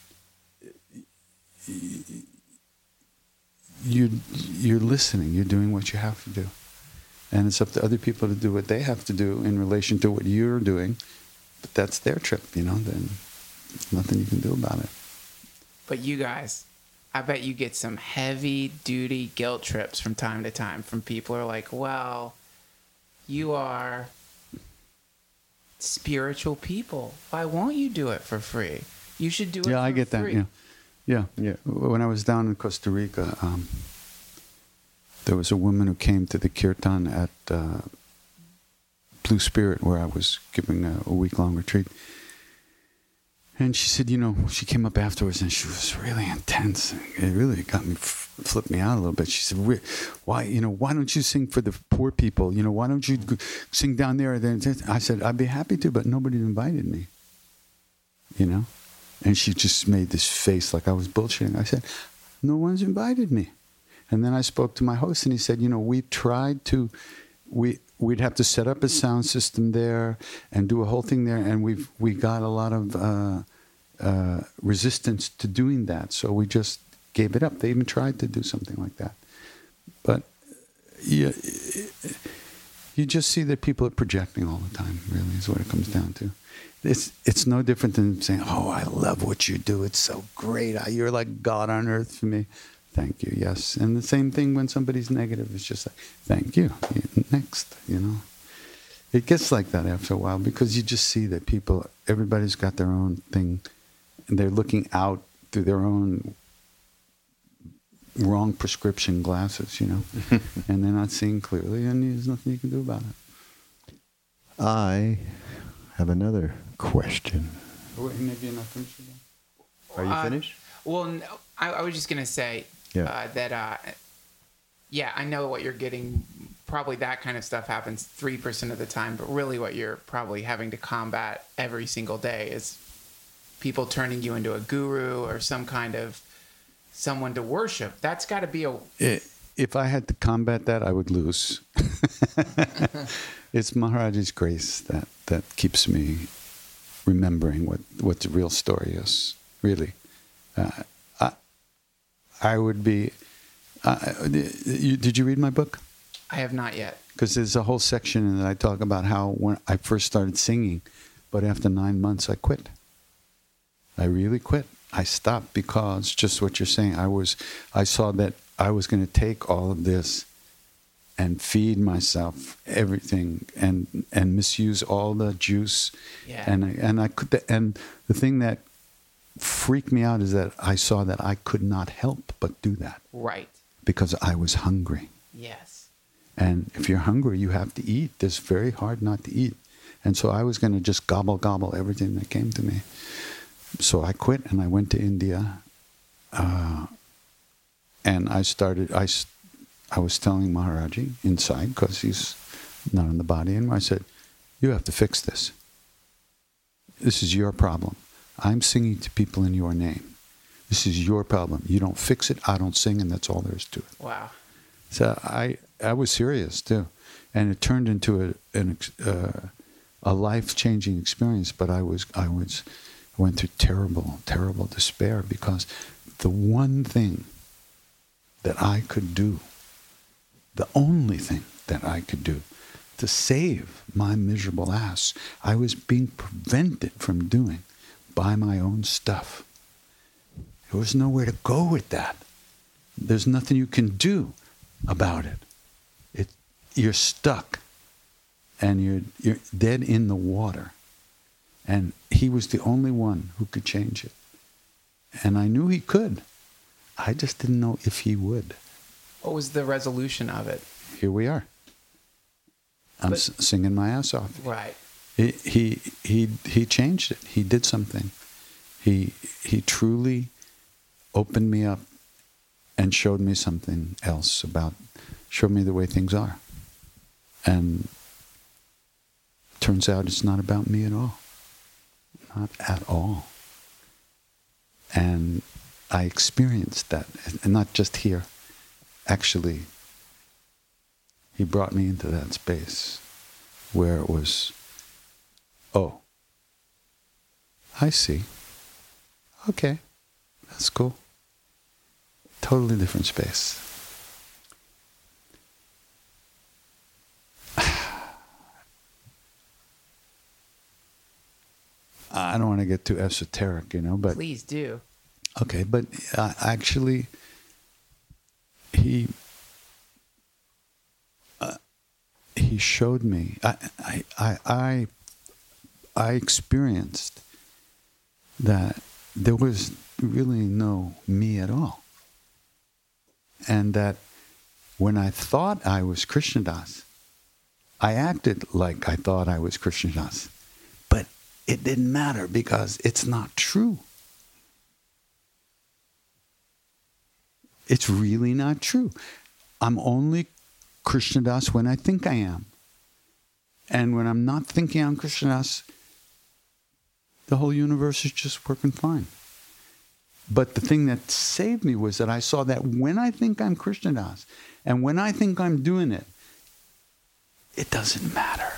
you, you're listening, you're doing what you have to do. And it's up to other people to do what they have to do in relation to what you're doing. But that's their trip, you know, then there's nothing you can do about it. But you guys, I bet you get some heavy-duty guilt trips from time to time from people who are like, well, you are spiritual people. Why won't you do it for free? You should do it yeah, for I get free. that, yeah. Yeah. Yeah. When I was down in Costa Rica, um, there was a woman who came to the kirtan at uh, Blue Spirit, where I was giving a, a week-long retreat. And she said, you know, she came up afterwards and she was really intense. It really got me, f- flipped me out a little bit. She said, why, you know, why don't you sing for the poor people? You know, why don't you g- sing down there? I said, I'd be happy to, but nobody invited me, you know? And she just made this face like I was bullshitting. I said, no one's invited me. And then I spoke to my host and he said, you know, we've tried to, we, we'd have to set up a sound system there and do a whole thing there. And we've, we got a lot of uh, uh, resistance to doing that. So we just gave it up. They even tried to do something like that. But yeah, you just see that people are projecting all the time, really, is what it comes down to. It's, it's no different than saying, oh, I love what you do. It's so great. You're like God on earth for me. Thank you, yes. And the same thing when somebody's negative. It's just like, thank you, next, you know. It gets like that after a while because you just see that people, everybody's got their own thing, and they're looking out through their own wrong prescription glasses, you know, and they're not seeing clearly, and there's nothing you can do about it. I have another question. Oh, wait, maybe you're not finished again. Are you Uh, finished? Well, no, I, I was just going to say Yeah. uh, that, uh, yeah, I know what you're getting. Probably that kind of stuff happens three percent of the time, but really what you're probably having to combat every single day is people turning you into a guru or some kind of someone to worship. That's got to be a... If I had to combat that, I would lose. It's Maharaji's grace that, that keeps me remembering what, what the real story is, really. Uh, I, I would be... Uh, you, did you read my book? I have not yet. Because there's a whole section in it I talk about how when I first started singing, but after nine months I quit. I really quit. I stopped because, just what you're saying, I was, I saw that I was going to take all of this and feed myself everything and and misuse all the juice. Yeah. And I, and I could, and the thing that freaked me out is that I saw that I could not help but do that. Right. Because I was hungry. Yes. And if you're hungry, you have to eat. It's very hard not to eat. And so I was going to just gobble, gobble everything that came to me. So I quit and I went to India. Uh, and I started, I, I was telling Maharaji inside, because he's not in the body anymore, I said, you have to fix this. This is your problem. I'm singing to people in your name. This is your problem. You don't fix it, I don't sing, and that's all there is to it. Wow. So I, I was serious too, and it turned into a an, uh, a life-changing experience. But I was I was went through terrible, terrible despair because the one thing that I could do, the only thing that I could do to save my miserable ass, I was being prevented from doing by my own stuff. There was nowhere to go with that. There's nothing you can do about it. It you're stuck, and you're you're dead in the water. And he was the only one who could change it. And I knew he could. I just didn't know if he would. What was the resolution of it? Here we are. I'm But- s- singing my ass off. Right. He, he he he changed it. He did something. He he truly opened me up and showed me something else about, showed me the way things are. And turns out it's not about me at all. Not at all. And I experienced that, and not just here. Actually, he brought me into that space. where it was, oh, I see. Okay, that's cool. Totally different space. I don't want to get too esoteric, you know, but Please do. okay, but uh, actually, he uh, he showed me. I I I I, I experienced that there was really no me at all, and that when I thought I was Krishnadas, I acted like I thought I was Krishnadas, but it didn't matter because it's not true. It's really not true. I'm only Krishnadas when I think I am. And when I'm not thinking I'm Krishnadas, the whole universe is just working fine. But the thing that saved me was that I saw that when I think I'm Krishnadas, and when I think I'm doing it, it doesn't matter.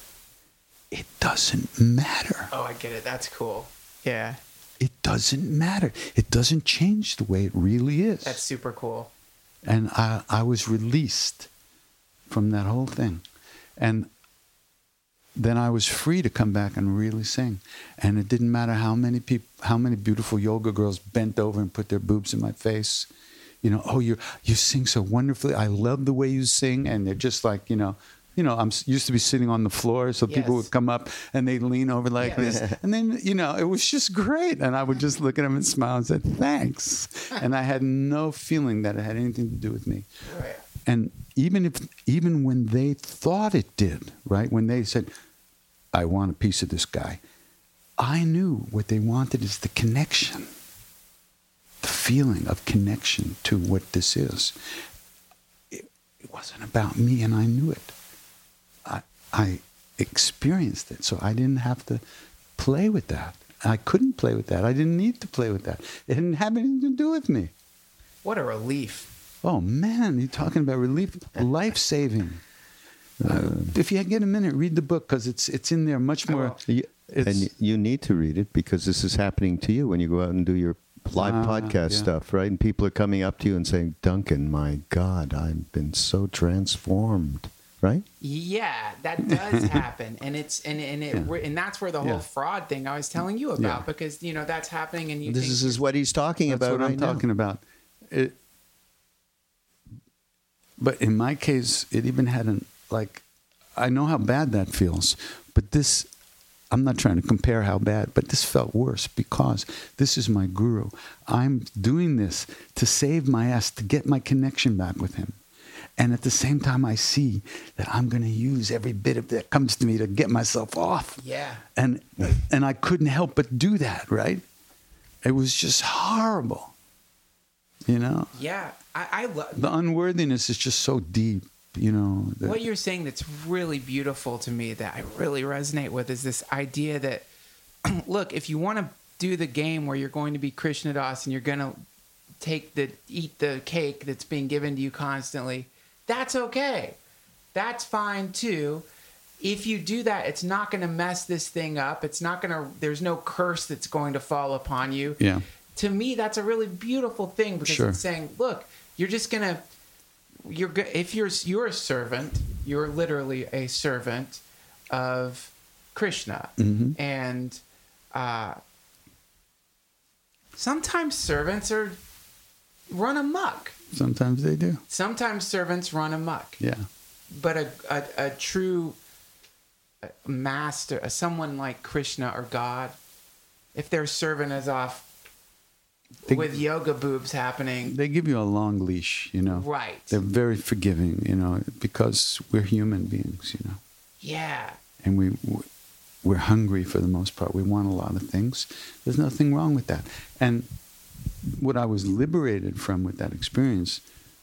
It doesn't matter. Oh, I get it. That's cool. Yeah. It doesn't matter. It doesn't change the way it really is. That's super cool. And I, I was released from that whole thing. And then I was free to come back and really sing. And it didn't matter how many people, how many beautiful yoga girls bent over and put their boobs in my face. You know, oh, you you sing so wonderfully. I love the way you sing. And they're just like, you know, you know, I'm used to be sitting on the floor, so Yes. people would come up and they'd lean over like Yes. this. And then, you know, it was just great. And I would just look at them and smile and say, thanks. And I had no feeling that it had anything to do with me. Right. And even if, even when they thought it did, right? When they said, I want a piece of this guy, I knew what they wanted is the connection, the feeling of connection to what this is. It, it wasn't about me, and I knew it. I, I experienced it, so I didn't have to play with that. I couldn't play with that. I didn't need to play with that. It didn't have anything to do with me. What a relief. Oh, man, you're talking about relief, life-saving. Uh, if you get a minute, read the book, because it's it's in there much I more. will. You, It's- and y- you need to read it because this is happening to you when you go out and do your live Ah, podcast yeah. stuff, right? And people are coming up to you and saying, Duncan, my God, I've been so transformed, right? Yeah, that does happen, and it's and and it Yeah. and that's where the whole Yeah. fraud thing I was telling you about, Yeah. because you know that's happening, and you This think is, is what he's talking That's about what right I'm now. talking about. It, but in my case, it even hadn't, like, I know how bad that feels, but this, I'm not trying to compare how bad, but this felt worse because this is my guru. I'm doing this to save my ass, to get my connection back with him. And at the same time, I see that I'm going to use every bit of that comes to me to get myself off. Yeah. And and I couldn't help but do that, right? It was just horrible. You know? Yeah, I, I love The unworthiness is just so deep, you know. that- what you're saying. That's really beautiful to me. That I really resonate with is this idea that look, if you want to do the game where you're going to be Krishnadas and you're going to take the eat the cake that's being given to you constantly, that's okay. That's fine too. If you do that, it's not going to mess this thing up. It's not going to, there's no curse that's going to fall upon you. Yeah. To me, that's a really beautiful thing because Sure. it's saying, look, you're just going to, you're go- if you're, you're a servant, you're literally a servant of Krishna. Mhm. And uh, sometimes servants are run amok. Sometimes they do. Sometimes servants run amok. Yeah. But a, a, a true master, someone like Krishna or God, if their servant is off They- with yoga boobs happening, They give you a long leash, you know. right? They're very forgiving, you know, because we're human beings, you know. Yeah, And we we're hungry for the most part. We want a lot of things. There's nothing wrong with that. And what I was liberated from with that experience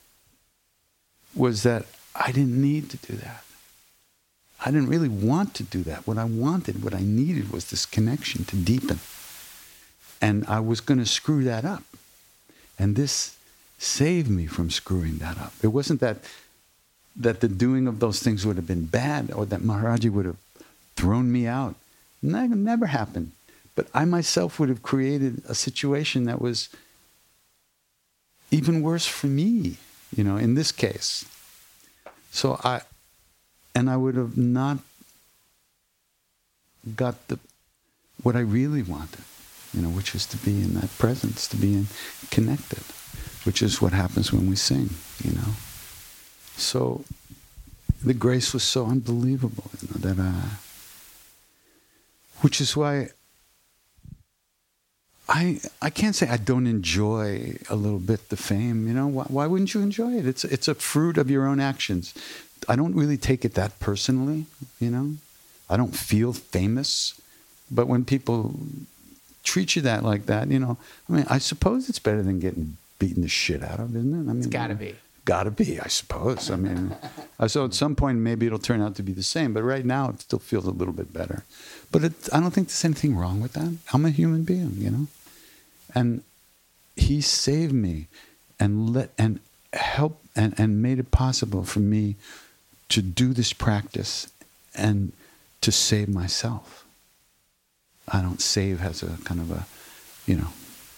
was that I didn't need to do that. I didn't really want to do that. What I wanted, what I needed was this connection to deepen. And I was going to screw that up. And this saved me from screwing that up. It wasn't that that the doing of those things would have been bad, or that Maharaji would have thrown me out. That never happened. But I myself would have created a situation that was even worse for me, you know, in this case. So I, and I would have not got the, what I really wanted, you know, which is to be in that presence, to be in, connected, which is what happens when we sing, you know. So the grace was so unbelievable, you know, that I, which is why I I can't say I don't enjoy a little bit the fame, you know. Why, why wouldn't you enjoy it? It's it's a fruit of your own actions. I don't really take it that personally, you know. I don't feel famous, but when people treat you that like that, you know, I mean, I suppose it's better than getting beaten the shit out of, isn't it? I mean, It's gotta be. Gotta be, I suppose. I mean, so at some point maybe it'll turn out to be the same, but right now it still feels a little bit better. But it, I don't think there's anything wrong with that. I'm a human being, you know, and he saved me and let and help and, and made it possible for me to do this practice and to save myself. I don't save as a kind of a, you know,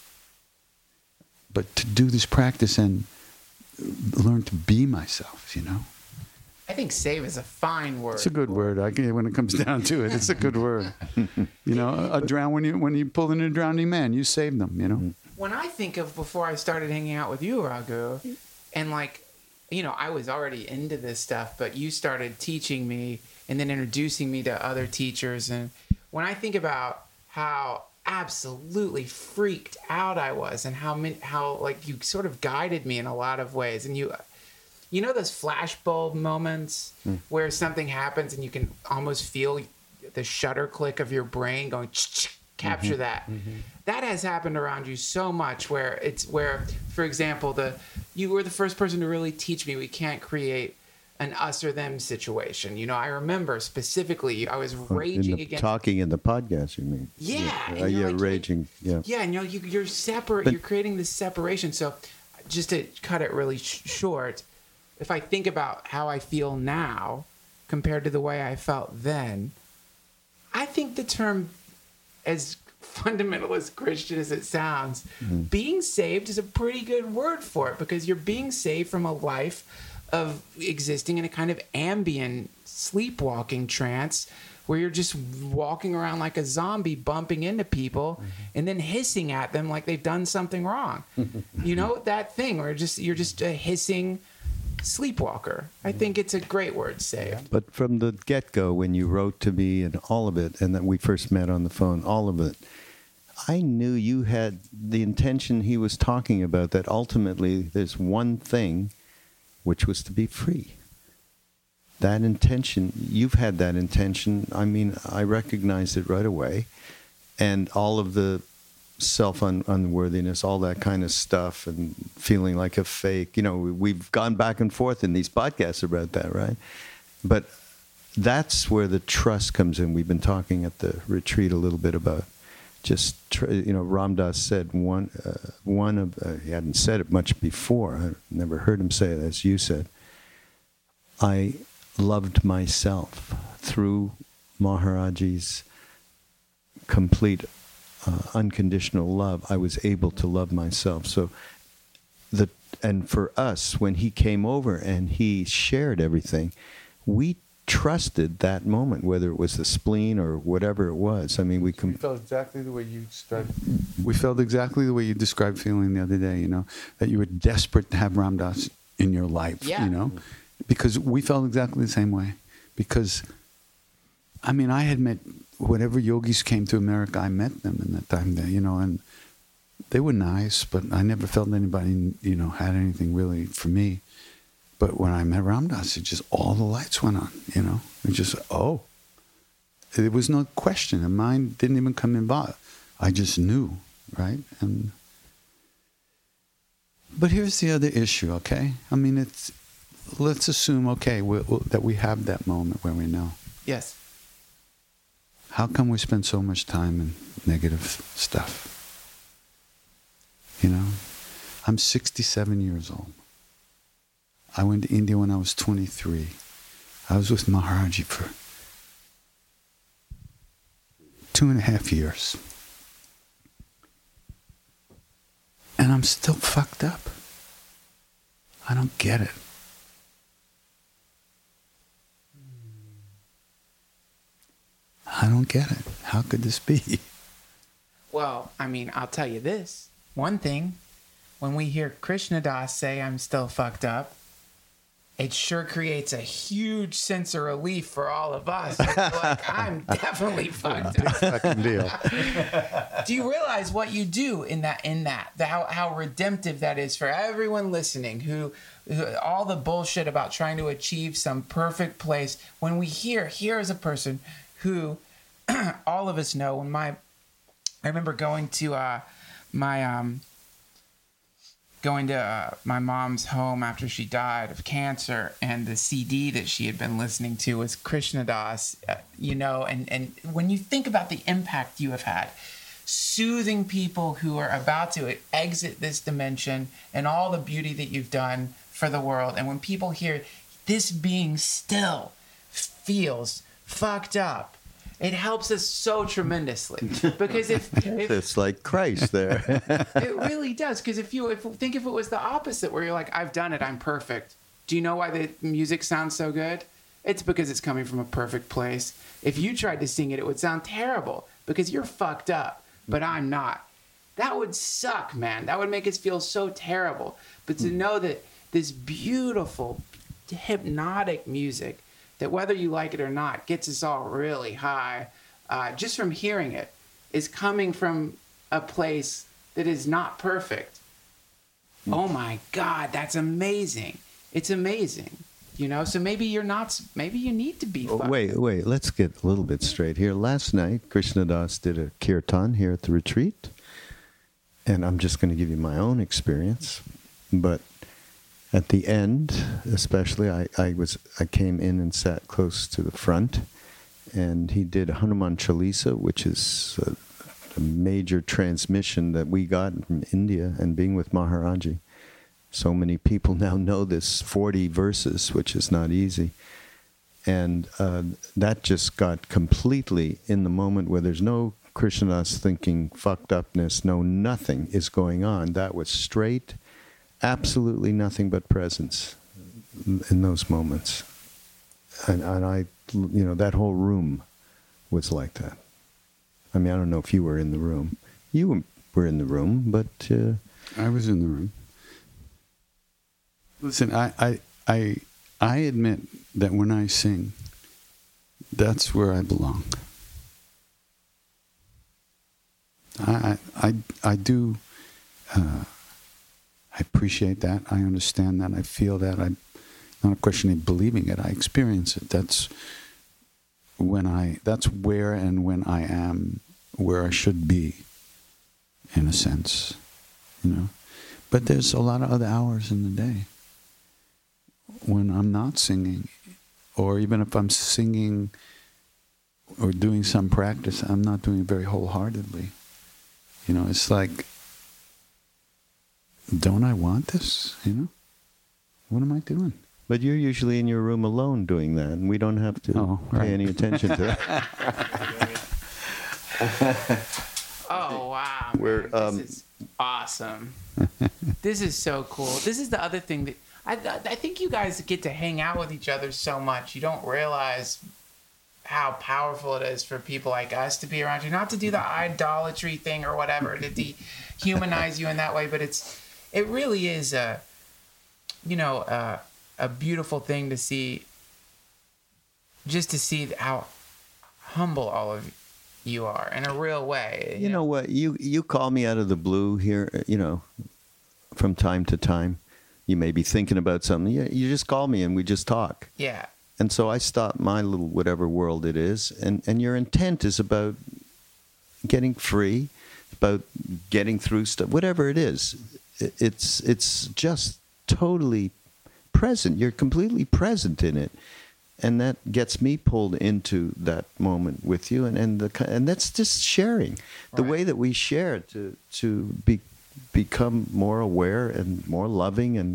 but to do this practice and learn to be myself, you know. I think save is a fine word. It's a good word. I can, when it comes down to it, it's a good word. You know, a drown when you when you pull in a drowning man, you save them. You know. When I think of before I started hanging out with you, Raghu, and like, you know, I was already into this stuff, but you started teaching me and then introducing me to other teachers, and when I think about how absolutely freaked out I was, and how many, how like you sort of guided me in a lot of ways, and you. You know those flashbulb moments mm. where something happens and you can almost feel the shutter click of your brain going, capture mm-hmm. that. Mm-hmm. That has happened around you so much where it's where, for example, the you were the first person to really teach me we can't create an us or them situation. You know, I remember specifically I was raging in the, against... Talking in the podcast, you mean? Yeah. Yeah, uh, yeah like, raging. Yeah. Yeah, and you know, you, you're separate. But, you're creating this separation. So just to cut it really sh- short... If I think about how I feel now compared to the way I felt then, I think the term, as fundamentalist Christian as it sounds, mm-hmm. being saved is a pretty good word for it, because you're being saved from a life of existing in a kind of ambient sleepwalking trance where you're just walking around like a zombie, bumping into people mm-hmm. and then hissing at them like they've done something wrong. You know, that thing where just you're just a hissing sleepwalker. I think it's a great word, saved. But from the get-go, when you wrote to me and all of it, and that we first met on the phone, all of it, I knew you had the intention he was talking about, that ultimately there's one thing, which was to be free. That intention, you've had that intention. I mean, I recognized it right away. And all of the self-unworthiness, all that kind of stuff, and feeling like a fake. You know, we've gone back and forth in these podcasts about that, right? But that's where the trust comes in. We've been talking at the retreat a little bit about just, tr- you know, Ram Dass said one, uh, one of, uh, he hadn't said it much before. I never heard him say it, as you said. I loved myself through Maharaji's complete Uh, unconditional love. I was able to love myself. So the and for us, when he came over and he shared everything, we trusted that moment, whether it was the spleen or whatever it was. I mean, we, com- we felt exactly the way you described. We felt exactly the way you described feeling the other day. You know, that you were desperate to have Ram Dass in your life. Yeah. You know, because we felt exactly the same way. Because, I mean, I had met. Whatever yogis came to America, I met them in that time there, you know, and they were nice, but I never felt anybody, you know, had anything really for me. But when I met Ram Dass, it just, all the lights went on, you know. It just, oh. There was no question. And mine didn't even come involved. I just knew, right? And but here's the other issue, okay? I mean, it's, let's assume, okay, we, we, that we have that moment where we know. Yes. How come we spend so much time in negative stuff? You know, I'm sixty-seven years old. I went to India when I was twenty-three. I was with Maharaji for two and a half years. And I'm still fucked up. I don't get it. I don't get it. How could this be? Well, I mean, I'll tell you this. One thing, when we hear Krishna Das say, I'm still fucked up, it sure creates a huge sense of relief for all of us. I feel like I'm definitely fucked up. Fucking deal. Do you realize what you do in that? In that, the, how how redemptive that is for everyone listening? Who, who, all the bullshit about trying to achieve some perfect place. When we hear, here is a person who, all of us know. When my, I remember going to uh, my um. going to uh, my mom's home after she died of cancer, and the C D that she had been listening to was Krishna Das, uh, you know, and, and when you think about the impact you have had, soothing people who are about to exit this dimension and all the beauty that you've done for the world, and when people hear this being still feels fucked up, it helps us so tremendously, because if, if It's like Christ there. it really does, because if you if think if it was the opposite, where you're like, I've done it, I'm perfect. Do you know why the music sounds so good? It's because it's coming from a perfect place. If you tried to sing it, it would sound terrible because you're fucked up, but I'm not. That would suck, man. That would make us feel so terrible. But to know that this beautiful, hypnotic music, that whether you like it or not, gets us all really high, uh, just from hearing it, is coming from a place that is not perfect. Oh my God, that's amazing. It's amazing. You know, so maybe you're not, maybe you need to be Oh, fucked. wait, wait, let's get a little bit straight here. Last night, Krishna Das did a kirtan here at the retreat. And I'm just going to give you my own experience. But at the end, especially, I, I was I came in and sat close to the front, and he did Hanuman Chalisa, which is a, a major transmission that we got from India, and being with Maharaji. So many people now know this forty verses, which is not easy. And uh, that just got completely in the moment where there's no Krishnadas thinking fucked upness, no nothing is going on. That was straight, absolutely nothing but presence in those moments. And, and I, you know, that whole room was like that. I mean, I don't know if you were in the room. You were in the room, but... Uh, I was in the room. Listen, I, I, I, I admit that when I sing, that's where I belong. I, I, I do... Uh, I appreciate that. I understand that. I feel that. I'm not a question of believing it. I experience it. That's when I. That's where and when I am where I should be, in a sense, you know. But there's a lot of other hours in the day when I'm not singing, or even if I'm singing or doing some practice, I'm not doing it very wholeheartedly. You know, it's like, don't I want this? You know? What am I doing? But you're usually in your room alone doing that, and we don't have to Oh, pay right. any attention to that. Oh, wow. Man. We're, um, this is awesome. This is so cool. This is the other thing that I, I think you guys get to hang out with each other so much. You don't realize how powerful it is for people like us to be around you. Not to do the idolatry thing or whatever, to dehumanize you in that way, but it's it really is a, you know, a, a beautiful thing to see, just to see how humble all of you are in a real way. You know what? You you call me out of the blue here, you know, from time to time. You may be thinking about something. You, you just call me and we just talk. Yeah. And so I stop my little whatever world it is, and, and your intent is about getting free, about getting through stuff, whatever it is. It's it's just totally present. You're completely present in it. And that gets me pulled into that moment with you, and, and the and that's just sharing. The Right. way that we share to to be become more aware and more loving and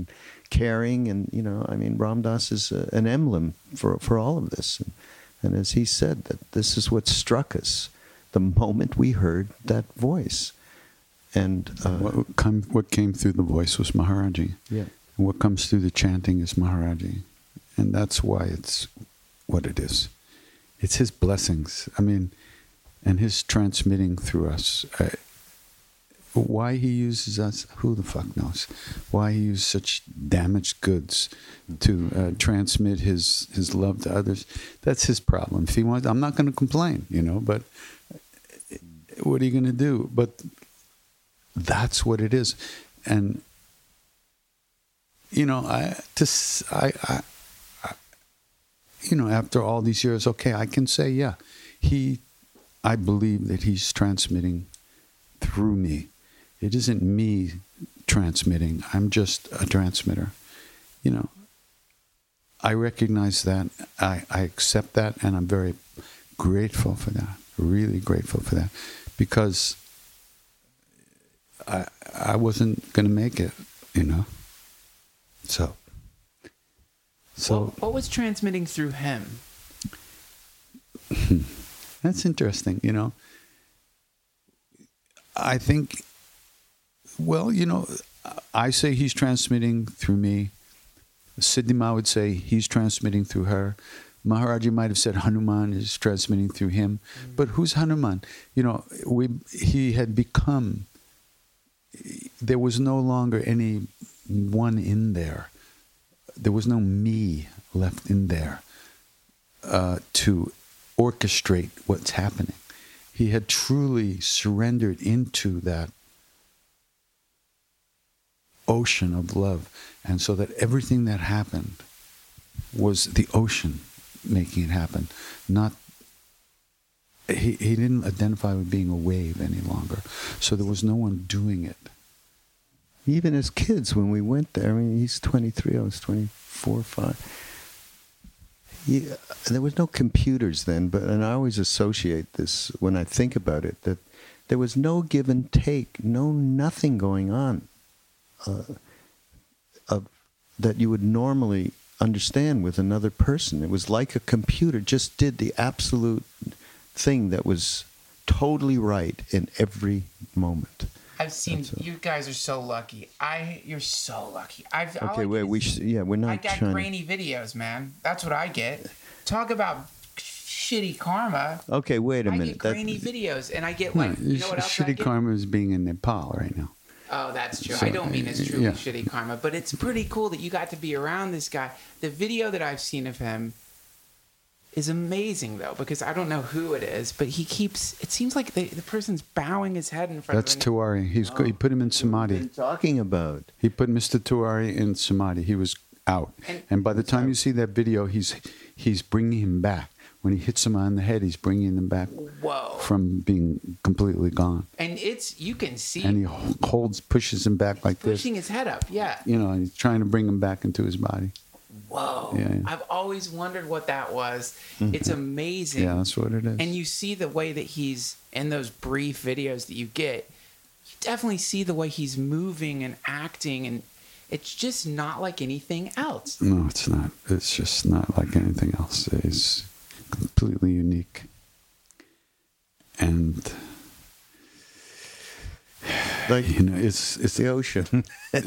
caring, and you know, I mean, Ram Dass is a, an emblem for for all of this. And, and as he said, that this is what struck us the moment we heard that voice. And uh, what, come, what came through the voice was Maharaji. Yeah. And what comes through the chanting is Maharaji. And that's why it's what it is. It's his blessings. I mean, and his transmitting through us. Uh, why he uses us, who the fuck knows? Why he uses such damaged goods to uh, transmit his, his love to others, that's his problem. If he wants, I'm not going to complain, you know, but what are you going to do? But that's what it is. And, you know, I, to, I, I, I, you know, after all these years, okay, I can say, yeah, he, I believe that he's transmitting through me. It isn't me transmitting. I'm just a transmitter. You know, I recognize that. I, I accept that, and I'm very grateful for that. Really grateful for that, because I I wasn't going to make it, you know. So, so What, what was transmitting through him? That's interesting, you know. I think, well, you know, I say he's transmitting through me. Sidney Ma would say he's transmitting through her. Maharaji might have said Hanuman is transmitting through him. Mm-hmm. But who's Hanuman? You know, we he had become, there was no longer any one in there. There was no me left in there uh, to orchestrate what's happening. He had truly surrendered into that ocean of love. And so that everything that happened was the ocean making it happen. Not, he, he didn't identify with being a wave any longer. So there was no one doing it. Even as kids, when we went there, I mean, he's twenty-three, I was twenty-four, five. Yeah, there was no computers then, but and I always associate this when I think about it, that there was no give and take, no nothing going on uh, of, that you would normally understand with another person. It was like a computer just did the absolute thing that was totally right in every moment. I've seen you guys are so lucky. I you're so lucky. I've okay. Wait, we sh- yeah, we're not. I got trying grainy to... videos, man. That's what I get. Talk about shitty karma. Okay, wait a I minute. I get grainy that... videos, and I get like no, you know what else shitty I get? karma is being in Nepal right now. Oh, that's true. So, I don't mean it's truly yeah. shitty karma, but it's pretty cool that you got to be around this guy. The video that I've seen of him is amazing, though, because I don't know who it is, but he keeps, it seems like the, the person's bowing his head in front That's of him. That's Tiwari. He's, oh, he put him in Samadhi. What are you talking about? He put Mister Tiwari in Samadhi. He was out. And, and by the time you see that video, he's he's bringing him back. When he hits him on the head, he's bringing him back Whoa. from being completely gone. And it's, you can see. And he holds, pushes him back like pushing this. Pushing his head up, yeah. You know, and he's trying to bring him back into his body. Whoa. Yeah, yeah. I've always wondered what that was. Mm-hmm. It's amazing. Yeah, that's what it is. And you see the way that he's, in those brief videos that you get, you definitely see the way he's moving and acting, and it's just not like anything else. No, it's not. It's just not like anything else. It's completely unique. And, like, you know, it's, it's the ocean.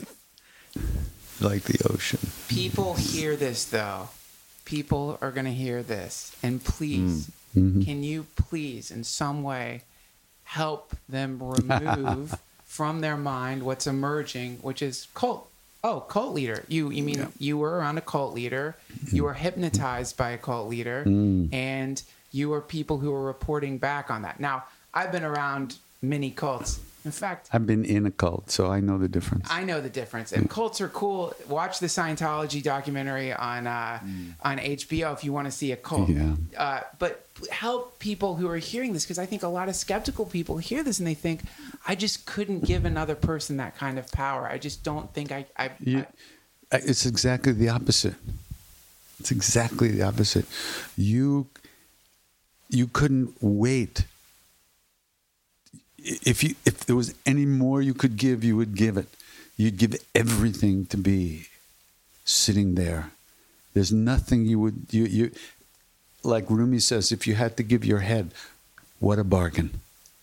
Like the ocean. People hear this, though. People are going to hear this. And please, mm-hmm. can you please, in some way, help them remove from their mind what's emerging, which is cult. Oh, cult leader. You you mean yeah. you were around a cult leader. You were hypnotized by a cult leader. Mm. And you were people who were reporting back on that. Now, I've been around many cults. In fact, I've been in a cult, so I know the difference. I know the difference. And cults are cool. Watch the Scientology documentary on uh, mm. on H B O if you want to see a cult. Yeah. Uh, but help people who are hearing this, because I think a lot of skeptical people hear this and they think, I just couldn't give another person that kind of power. I just don't think I... I, you, I it's exactly the opposite. It's exactly the opposite. You, you couldn't wait. If you if there was any more you could give, you would give it. You'd give everything to be sitting there. There's nothing you would, you, you, like Rumi says, if you had to give your head, what a bargain.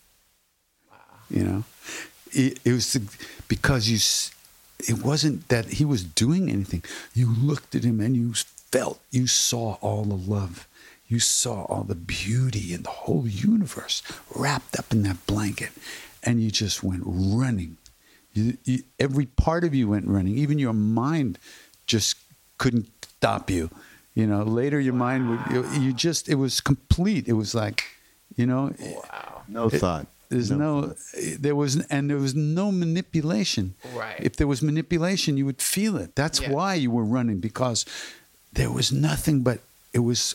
Wow. You know, it, it was the, because you, it wasn't that he was doing anything. You looked at him and you felt, you saw all the love. You saw all the beauty in the whole universe wrapped up in that blanket. And you just went running. You, you, every part of you went running. Even your mind just couldn't stop you. You know, later your mind would, you, you just, it was complete. It was like, you know. Wow. No it, thought. There's no, no, there was, and there was no manipulation. Right. If there was manipulation, you would feel it. That's yeah. why you were running, because there was nothing but, it was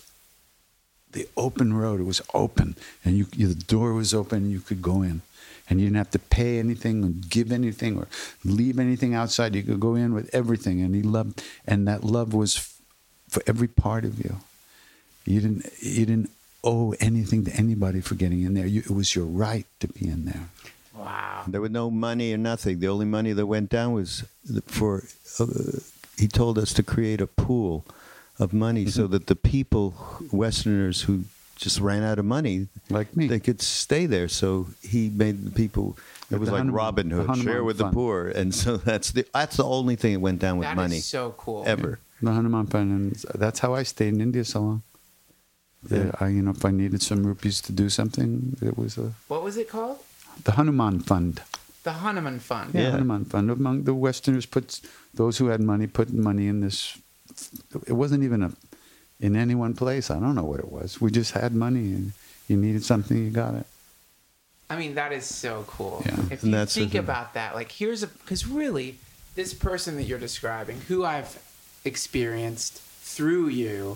the open road. It was open, and you, you the door was open, and you could go in. And you didn't have to pay anything or give anything or leave anything outside. You could go in with everything. And he loved, and that love was f- for every part of you. You didn't, you didn't owe anything to anybody for getting in there. You, it was your right to be in there. Wow. There was no money or nothing. The only money that went down was for, uh, he told us to create a pool of money mm-hmm. so that the people, Westerners who just ran out of money, like me, they could stay there. So he made the people, it was like Robin Hood, share with the poor. And so that's the that's the only thing that went down with that money. That is so cool. Ever. The Hanuman Fund, and that's how I stayed in India so long. Yeah. I, you know, if I needed some rupees to do something, it was a... What was it called? The Hanuman Fund. The Hanuman Fund. Yeah, yeah. Hanuman Fund. Among the Westerners, put those who had money, put money in this. It wasn't even a in any one place. I don't know what it was. We just had money, and you needed something, you got it. I mean, that is so cool. Yeah. If And you that's think the- about that, like here's a, because really, this person that you're describing, who I've experienced through you,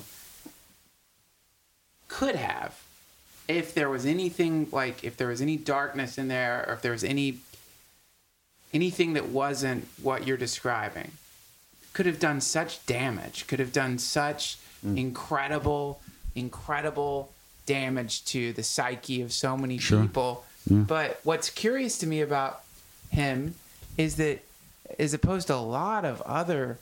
could have, if there was anything, like if there was any darkness in there, or if there was any, anything that wasn't what you're describing, could have done such damage, could have done such mm. incredible, incredible damage to the psyche of so many Sure. people. Yeah. But what's curious to me about him is that, as opposed to a lot of other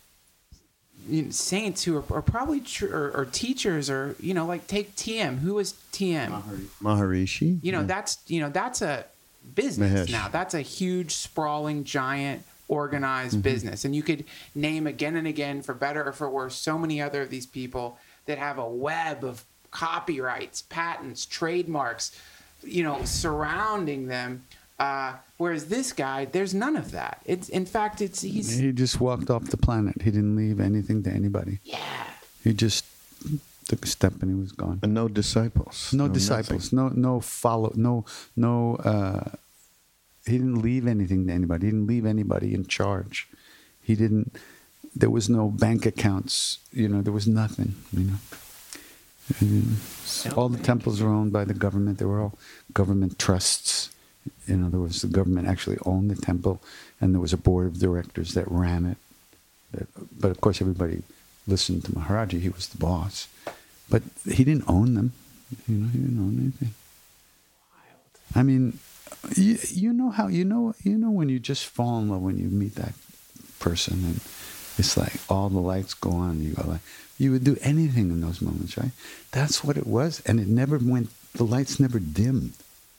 you know, saints who are, are probably tr- or, or teachers, or you know, like take T M. Who was T M? Maharishi. You know, yeah. that's you know that's a business Mahesh. now. That's a huge, sprawling, giant, organized mm-hmm. business, and you could name again and again, for better or for worse, so many other of these people that have a web of copyrights, patents, trademarks, you know, surrounding them. Uh, whereas this guy, there's none of that. It's in fact, it's he's He just walked off the planet. He didn't leave anything to anybody. yeah. He just took a step and he was gone. And no disciples. No, disciples. No, no follow. No, no. Uh, he didn't leave anything to anybody. He didn't leave anybody in charge. He didn't. There was no bank accounts. You know, there was nothing. You know. And all the temples were owned by the government. They were all government trusts. In other words, the government actually owned the temple, and there was a board of directors that ran it. That, but of course, everybody listened to Maharaji. He was the boss. But he didn't own them. You know, he didn't own anything. I mean, you, you know how you know you know when you just fall in love when you meet that person, and it's like all the lights go on. You go like you would do anything in those moments, right? That's what it was, and it never went. The lights never dimmed.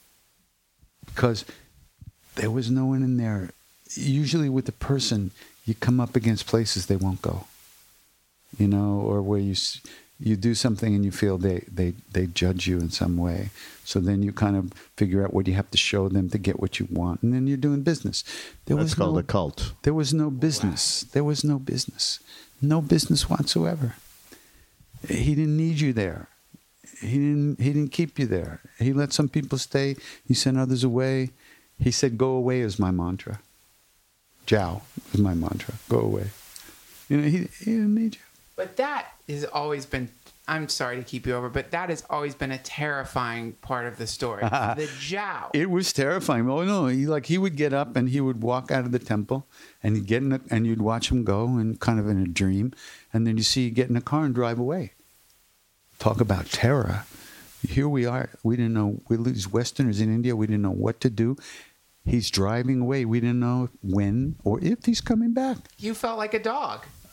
Because there was no one in there. Usually with the person, you come up against places they won't go. You know, or where you you do something and you feel they, they, they judge you in some way. So then you kind of figure out what you have to show them to get what you want. And then you're doing business. There That's was called no, a cult. There was no business. There was no business. No business whatsoever. He didn't need you there. He didn't. He didn't keep you there. He let some people stay. He sent others away. He said, "Go away" is my mantra. Jiao is my mantra. Go away. You know, he, he didn't need you. But that has always been. I'm sorry to keep you over, but that has always been a terrifying part of the story. The Jiao. It was terrifying. Oh no! He like he would get up and he would walk out of the temple, and he'd get in a, and you'd watch him go, and kind of in a dream, and then you see you get in a car and drive away. Talk about terror. Here we are. We didn't know. We these Westerners in India. We didn't know what to do. He's driving away. We didn't know when or if he's coming back. You felt like a dog.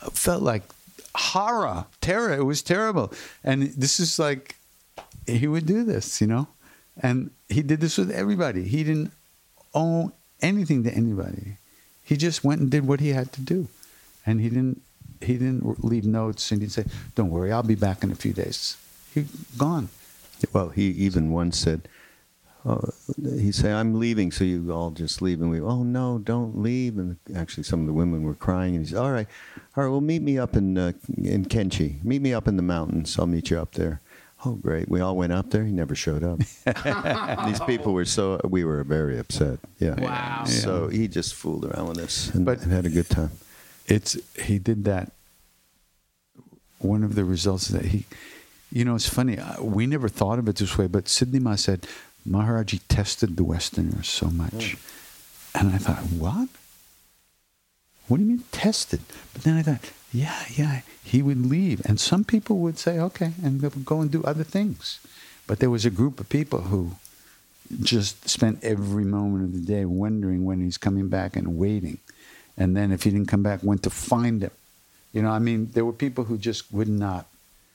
felt like horror, terror. It was terrible. And this is like, he would do this, you know? And he did this with everybody. He didn't owe anything to anybody. He just went and did what he had to do. And he didn't he didn't leave notes, and he'd say, don't worry, I'll be back in a few days. He gone. Well, he even once said, oh, he said, I'm leaving, so you all just leave. And we, oh, no, don't leave. And actually some of the women were crying. And he said, all right, all right, well, meet me up in uh, in Kenchi. Meet me up in the mountains. I'll meet you up there. Oh, great. We all went up there. He never showed up. These people were so, we were very upset. Yeah. Wow. So he just fooled around with us and, But- and had a good time. It's he did that. One of the results that he, you know, it's funny. uh, We never thought of it this way, but Sidney Ma said Maharaji tested the Westerners so much, and I thought, what? What do you mean tested? But then I thought, yeah, yeah, he would leave, and some people would say, okay, and they would go and do other things. But there was a group of people who just spent every moment of the day wondering when he's coming back and waiting. And then if he didn't come back, went to find him. You know, I mean, there were people who just would not.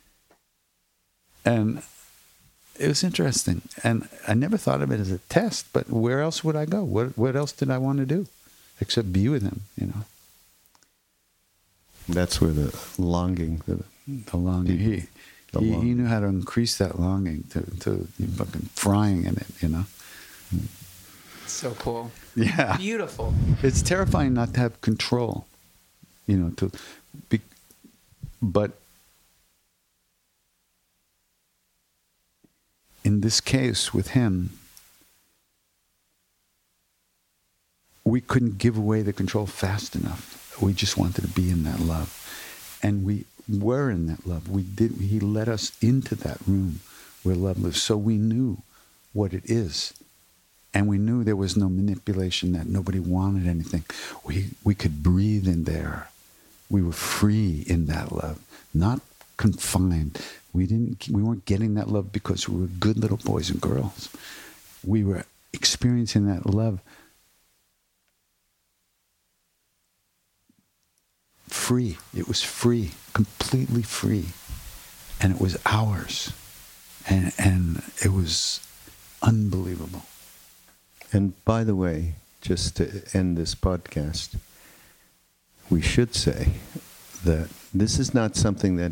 And it was interesting. And I never thought of it as a test, but where else would I go? What what else did I want to do except be with him, you know? That's where the longing, the, The longing. He, The he, he longing. knew how to increase that longing to, to fucking frying in it, you know? So cool. Yeah. Beautiful. It's terrifying not to have control, you know, to be, but in this case with him, we couldn't give away the control fast enough. We just wanted to be in that love. And we were in that love. We did, he let us into that room where love lives. So we knew what it is. And we knew there was no manipulation, that nobody wanted anything. We we could breathe in there. We were free in that love, not confined. We didn't. We weren't getting that love because we were good little boys and girls. We were experiencing that love free. It was free, completely free, and it was ours, and and it was unbelievable. And by the way, just to end this podcast, we should say that this is not something that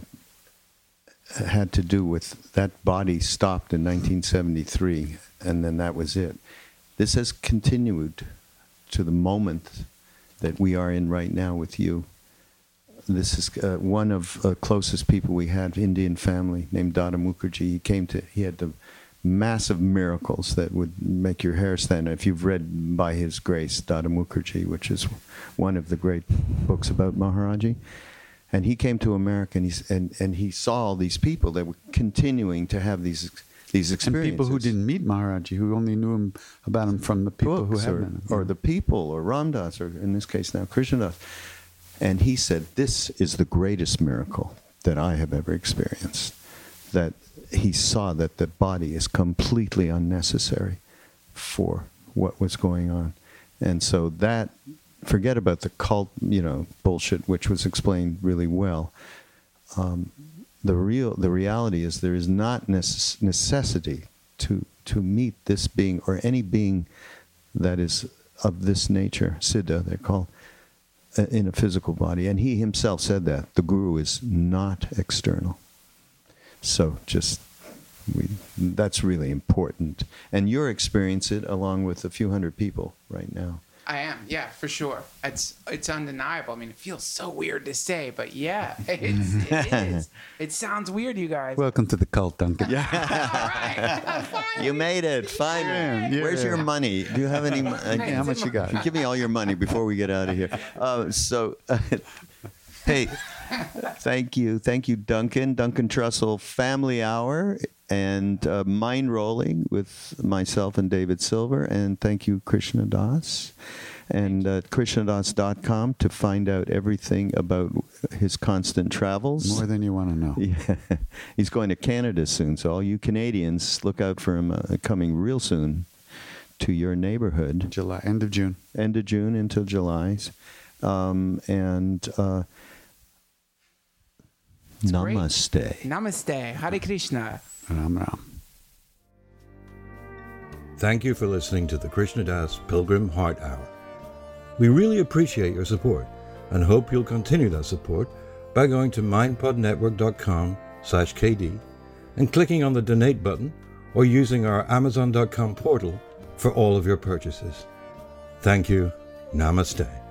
had to do with that body stopped in nineteen seventy-three and then that was it. This has continued to the moment that we are in right now with you. This is uh, one of the uh, closest people we had, Indian family named Dada Mukherjee. He came to, he had the massive miracles that would make your hair stand. If you've read By His Grace, Dada Mukherjee, which is one of the great books about Maharaji, and he came to America and, he's, and, and he saw all these people that were continuing to have these these experiences. And people who didn't meet Maharaji, who only knew him about him from the people Books who had or, met him. or the people, or Ram Dass, or in this case now Krishna Das. And he said, this is the greatest miracle that I have ever experienced. That he saw that the body is completely unnecessary for what was going on. And so that, forget about the cult, you know, bullshit, which was explained really well. Um, the real, the reality is there is not necess- necessity to to meet this being or any being that is of this nature, Siddha, they're called, in a physical body. And he himself said that. The Guru is not external. So just, we, that's really important. And you're experiencing it along with a few hundred people right now. I am, yeah, for sure. It's it's undeniable. I mean, it feels so weird to say, but yeah, it's, it is. It sounds weird, you guys. Welcome to the cult, Duncan. All right. You made it, finally. Yeah. Where's your money? Do you have any money? How much you got? Give me all your money before we get out of here. Uh, so, uh, hey, thank you. Thank you, Duncan. Duncan Trussell Family Hour and uh, Mind Rolling with myself and David Silver. And thank you, Krishna Das. And uh, krishna das dot com to find out everything about his constant travels. More than you want to know. Yeah. He's going to Canada soon, so all you Canadians, look out for him uh, coming real soon to your neighborhood. July, end of June. End of June until July. Um, and uh, It's great. Namaste. Namaste. Hare Krishna. Ram Ram. Thank you for listening to the Krishna Das Pilgrim Heart Hour. We really appreciate your support and hope you'll continue that support by going to mindpodnetwork.com slash KD and clicking on the donate button or using our amazon dot com portal for all of your purchases. Thank you. Namaste.